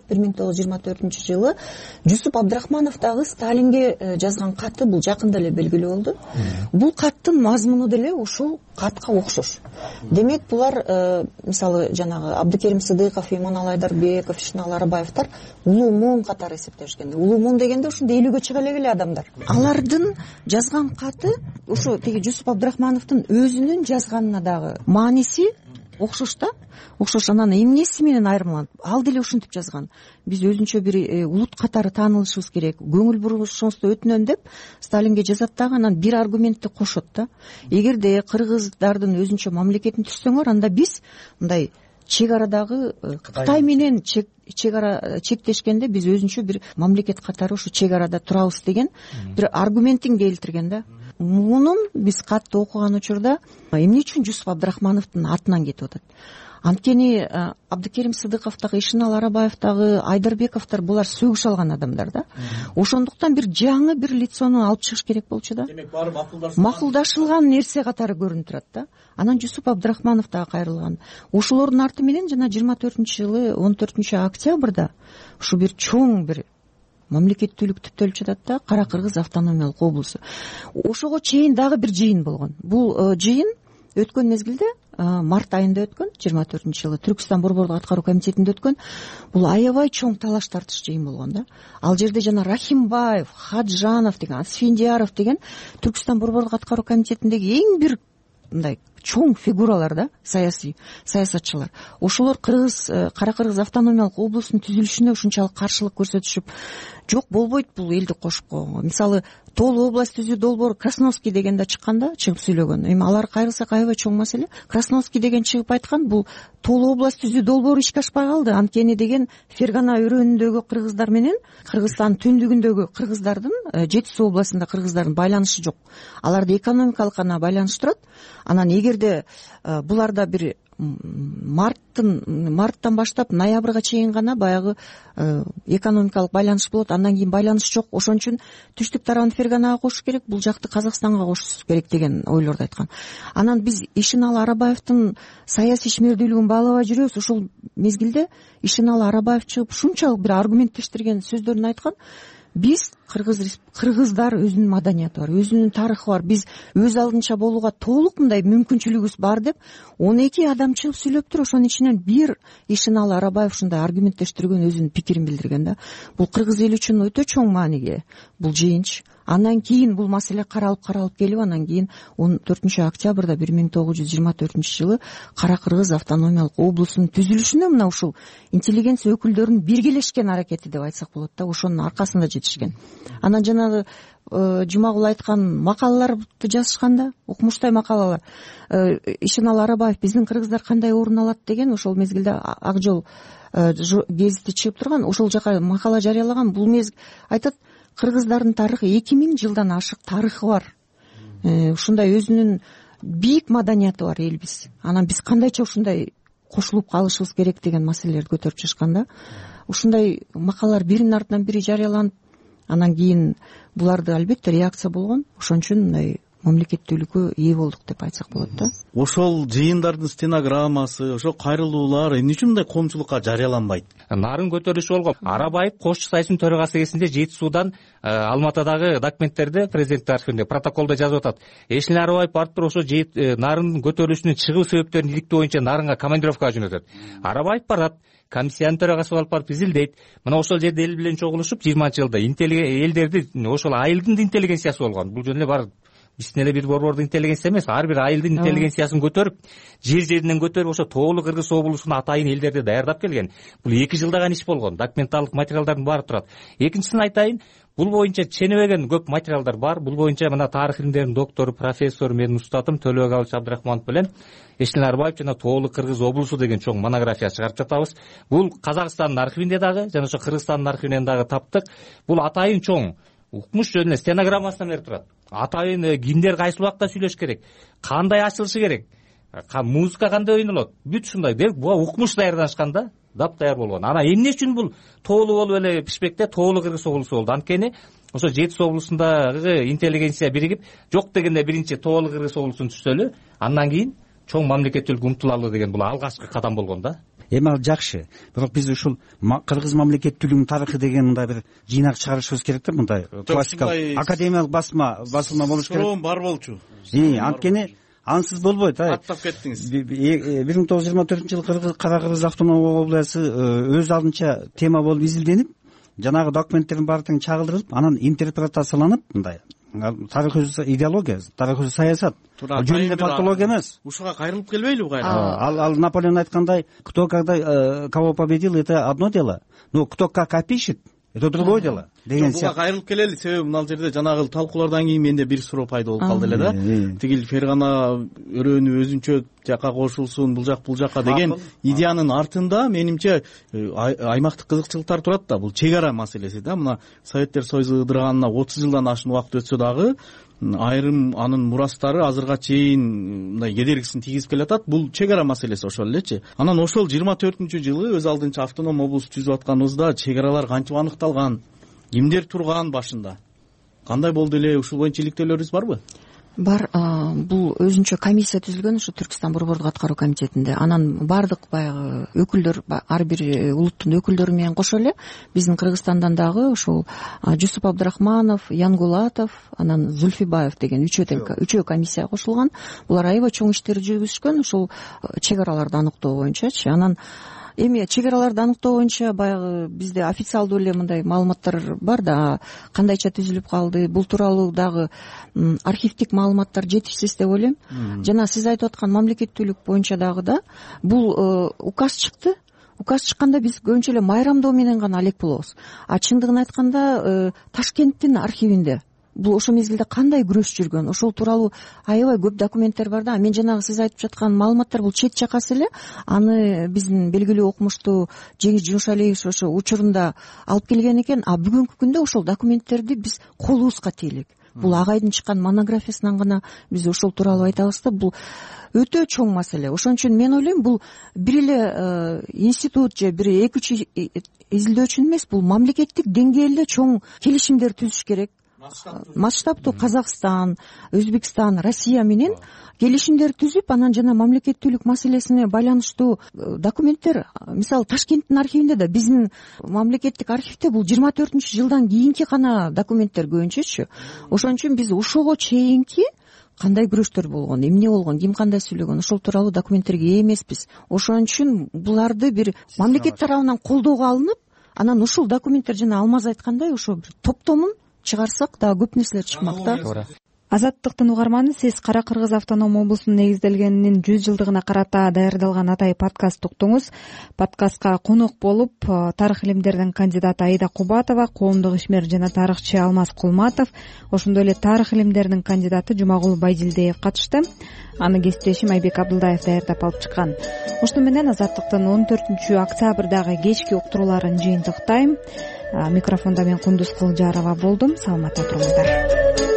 1924-жылы Жусуп Абдрахманов дагы Сталинге жазган каты бул жакында эле белгилүү болду. Бул каттын мазмуну деле ушул катка окшош. Демек булар мисалы жанагы Абдыкерим Сыдыков, Иманалы Айдарбеков, Шынал Арабаевдер улуу моң катары эсептешкен. Улуу моң дегенде ушундай 50-гө чыга эле адамдар. Алардын жазган каты ушу теги Жусуп Абдрахмановдун өзүнүн жазганына дагы мааниси окшош да. Окшош. Анан эмнеси менен айырмаланат? Ал деле ушинтип жазган. Биз өзүнчө бир улут катары таанылышыбыз керек. Көңүл бурушуңузду өтүнөм деп Сталинге жазат дагы, анан бир аргументти кошот да. Эгерде кыргыздардын өзүнчө мамлекетин түзсөңөр, анда биз мындай чек арадагы Кытай менен чек ара чектешкенде биз өзүнчө бир мамлекет катары ушу чек арада турабыз деген бир аргументин келтирген да. Мунун биз катты окуган учурда эмне үчүн Жусуп Абдрахмановдун атынан кетип атат? Анткени Абдыкерим Сыдыков дагы, Шынал Арабаев дагы, Айдарбековдор булар сөгүш алган адамдар да. Ошондуктан бир жаңы бир лицону алып чыгыш керек болчу да. Демек баары макулдашылган нерсе катары көрүнүп турат да. Анан Жусуп Абдрахманов дагы кайрылган. Ошолордун арты менен жана 24-жылы 14-октябрда ушу бир чоң бир мамлекеттүүлүк түптөлүп жатат да, Кара Кыргыз автономиялык облусу. Ошого чейин дагы бир жыйын болгон. Бул жыйын өткөн мезгилде март айында өткөн 24-жылы Түркстан борбордук аткаруу комитетинде өткөн. Бул аябай чоң талаш тартыш жыйын болгон да. Ал жерде жана Рахимбаев, Хаджанов деген, Асфендияров деген Түркстан борбордук аткаруу комитетиндеги эң бир мындай чоң фигуралар да, саясатчылар. Ошолор Кара Кыргыз автономиялык облустун түзүлүшүнө ушунчалык каршылык көрсөтүшүп, жок болбойт бул элди кошко. Мисалы, Тоолуу область түзүү долбоор Красновский деген да чыкканда, чыгып сөйлөгөн. Эми алар кайрылсак аябай чоң маселе. Красновский деген чыгып айткан, бул Тоолуу область түзүү долбоору ишке ашпай калды. Анткени деген Фергана өрөөнүндөгү кыргыздар менен Кыргызстан түндүгүндөгү кыргыздардын, Жети Суу областында кыргыздардын байланышы жок. Аларды экономикалык гана байланыш турат. Анан эгерде буларда бир марттан баштап ноябрга чейин гана баягы экономикалык байланыш болот, андан кийин байланыш жок. Ошон үчүн түштүк тарабын Ферганага кошуш керек, бул жакты Казакстанга кошуш керек деген ойлорду айткан. Анан биз Ишеналы Арабаевдин саясий ишмердүүлүгүн баалабай жүрөбүз. Ошол мезгилде Ишеналы Арабаев чыгып ушунчалык бир аргументтештирген сөздөрүн айткан. Биз кыргыздар өзүнүн маданияты бар, өзүнүн тарыхы бар. Биз өз алдынча болууга толук мындай мүмкүнчүлүгүбүз бар деп 12 адам чыгып сүйлөптүр. Ошонун ичинен бир Ишеналы Арабаев ушундай аргументтештирген, өзүнүн пикирин билдирген да. Бул кыргыз эли үчүн өтө чоң мааниге бул жыйынч. Андан кийин бул маселе каралып келип, анан кийин 14-октябрда 1924-жылы Кара Кыргыз автономиялык облустунун түзүлүшүнө мына ушул интеллигенция өкүлдөрүнүн биргелешкен аракети деп айтсак болот да, ошонун аркасында жетишкен. Анан жанагы Жумагул айткан макалаларды жазышканда, укмуштай макалалар. Ишеналы Арабаев биздин кыргыздар кандай орун алат деген, ошол мезгилде Ак жол гезити чыгып турган, ошол жака макала жарыялаган. Бул айтат, кыргыздардын тарыхы 2000 жылдан ашык тарыхы бар. Ушундай өзүнүн бийик маданияты бар элбиз. Анан биз кандайча ушундай кошулуп калышыбыз керек деген маселелерди көтөрүп чыгышканда, ушундай макалалар биринин артынан бири жарыяланып, анан кийин буларды албетте реакция болгон. Ошон үчүн мындай мамлекеттүүлүккө ээ болдук деп айтсак болот да. Ошол жыйындардын стенограммасы, ошол кайрылуулар эмне үчүн мындай коомчулукка жарыяланбайт? Нарын көтөрүлүшү болгон. Арабаев кошчу союзунун төрагасы кезинде Жети Суудан Алматыдагы документтерди президенттин архивинде протоколдо жазып атат. Ишенали Арабаев барып туруп ошо нарын көтөрүлүшүнүн чыгуу себептерин иликтөө боюнча Нарынга командировкага жөнөтөт. Арабаев барат, комиссиянын төрагасы болуп барып изилдейт. Мына ошол жерде эл менен чогулушуп 20-жылда элдерди, ошол айылдын интеллигенциясы болгон. Бул жөн эле бар биздин эле бир борбордун интеллигенция эмес, ар бир айылдын интеллигенциясын көтөрүп, жер-жеринен көтөрүп ошо Тоолуу Кыргыз облусунун атайын элдерди даярдап келген. Бул 2 жылдаган иш болгон. Документалдык материалдардын баары турат. Экинчисин айтайын, бул боюнча ченебеген көп материалдар бар. Бул боюнча мына тарых илимдеринин доктору, профессору, менин устатым Төлөбек Абылчы Абдрахманов менен Ишенали Арбаев жана Тоолуу Кыргыз облусу деген чоң монография чыгарып жатабыз. Бул Казакстандын архивинде дагы жана ошо Кыргызстандын архивинен дагы таптык. Бул атайын чоң укмуш жөнүндө стенограммасынан берип турат. Атайын кимдер кайсы убакта сүйлөш керек, кандай ачылышы керек, музыка кандай ойнолот, бүт ушундай деп буга укмуш даярданышкан да, даяр болгон. Анан эмне үчүн бул Тоолуу болуп эле пишпекте Тоолуу Кыргыз облусу болду? Анткени ошо Жети Суу облусундагы интеллигенция биригип, жок дегенде биринчи Тоолуу Кыргыз облусун түзсөлү, андан кийин чоң мамлекеттүүлүккө умтулалы деген бул алгачкы кадам болгон да. Эми ал жакшы, бирок биз ушул кыргыз мамлекеттүүлүгүнүн тарыхы деген мындай бир жыйнак чыгарышыбыз керек да, мындай классикалык академиялык басылма болуш керек. Суроом бар болчу. Анткени ансыз болбойт. Аттап кеттиңиз. 1924-жылы Кара Кыргыз автономиялык областы өз алдынча тема болуп изилденип, жанагы документтердин баары тең чагылдырылып, анан интерпретацияланып, мындай тарых өзү идеология, тарых өзү саясат. Жөн эле фактология эмес. Ушуга кайрылып келбейли кайра? Ал Наполеон айткандай, кто когда кого победил, это одно дело, но кто как опишет, это другое дело деген буга кайрылып келели. Себеби мына жерде жанагы талкуулардан кийин менде бир суроо пайда болуп калды эле да. Тигил Фергана өрөөнү өзүнчө жака кошулсун, бул жакка деген идеянын артында менимче аймактык кызыкчылыктар турат да. Бул чек ара маселеси да. Мына Советтер Союзу ыдырганына 30 жылдан ашык убакыт өтсө дагы айрым анын мурастары азырга чейин мындай кедергисин тийгизип келатат. Бул чек ара маселеси ошол элечи. Анан ошол 24-жылы өз алдынча автоном облус түзүп атканыбызда чек аралар кантип аныкталган, кимдер турган башында, кандай болду эле, ушул боюнча иликтөөлөрүбүз барбы? бар. Бул өзүнчө комиссия түзүлгөн ушу Түркстан борбордук аткаруу комитетинде. Анан баардык баягы өкүлдөр, ар бир улуттун өкүлдөрү менен кошо эле биздин Кыргызстандан дагы ушул Жусуп Абдрахманов, Янгулатов, анан Зульфибаев деген үчөө комиссия кошулган. Булар аябай чоң иштерди жүргүзүшкөн ушул чек араларды аныктоо боюнчачы. Анан эми чек араларды аныктоо боюнча баягы бизде официалдуу эле мындай маалыматтар бар да, кандайча түзүлүп калды, бул тууралуу дагы архивдик маалыматтар жетишсиз деп ойлойм. Жана сиз айтып аткан мамлекеттүүлүк боюнча дагы да бул указ чыкты. Указ чыкканда биз көбүнчө эле майрамдоо менен гана алек болобуз. Чындыгын айтканда Ташкенттин архивинде бул ошол мезгилде кандай күрөш жүргөн, ошол тууралуу аябай көп документтер бар да. Мен жанагы сиз айтып жаткан маалыматтар бул чет жакасы эле. Аны биздин белгилүү окумуштуу Жеңиз Жумшалиевич ошо учурунда алып келген экен. Бүгүнкү күндө ошол документтерди биз колубузга тийелик. Бул агайдын чыккан монографиясынан гана биз ошол тууралуу айта алабыз да. Бул өтө чоң маселе. Ошон үчүн мен ойлойм, бул бир эле институт же бир 2-3 изилдөөчүн эмес, бул мамлекеттик деңгээлде чоң келишимдер түзүш керек. Масштабтуу Казакстан, Өзбекстан, Россия менен келишимдер түзүп, анан жана мамлекеттүүлүк маселесине байланыштуу документтер, мисалы Ташкенттин архивинде да, биздин мамлекеттик архивде бул 24-жылдан кийинки гана документтер көбүнчөчү. Ошон үчүн биз ошого чейинки кандай күрөштөр болгон, эмне болгон, ким кандай сүйлөгөн, ошол тууралуу документтерге ээ эмеспиз. Ошон үчүн буларды бир мамлекет тарабынан колдоого алынып, анан ушул документтер жана Алмаз айткандай ошо бир топтомун чыгарсак дагы көп нерселер чыкмак да. Азаттыктын угарманы, сиз Кара Кыргыз автоном облусунун негизделгенинин 100 жылдыгына карата даярдалган Атай подкаст уктуңуз. Подкастка конок болуп тарых илимдеринин кандидаты Аида Кубатова, коомдук ишмер жана тарыхчы Алмаз Кулматов, ошондой эле тарых илимдеринин кандидаты Жумагул Байдилдиев катышты. Аны кесиптешим Айбек Абдылдаев даярдап алып чыккан. Ошону менен Азаттыктын 14-октябрдагы кечки уктурууларын жыйынтыктайм. Микрофондо мен Кундуз Кылжарова болдум. Саламатта туруңуздар.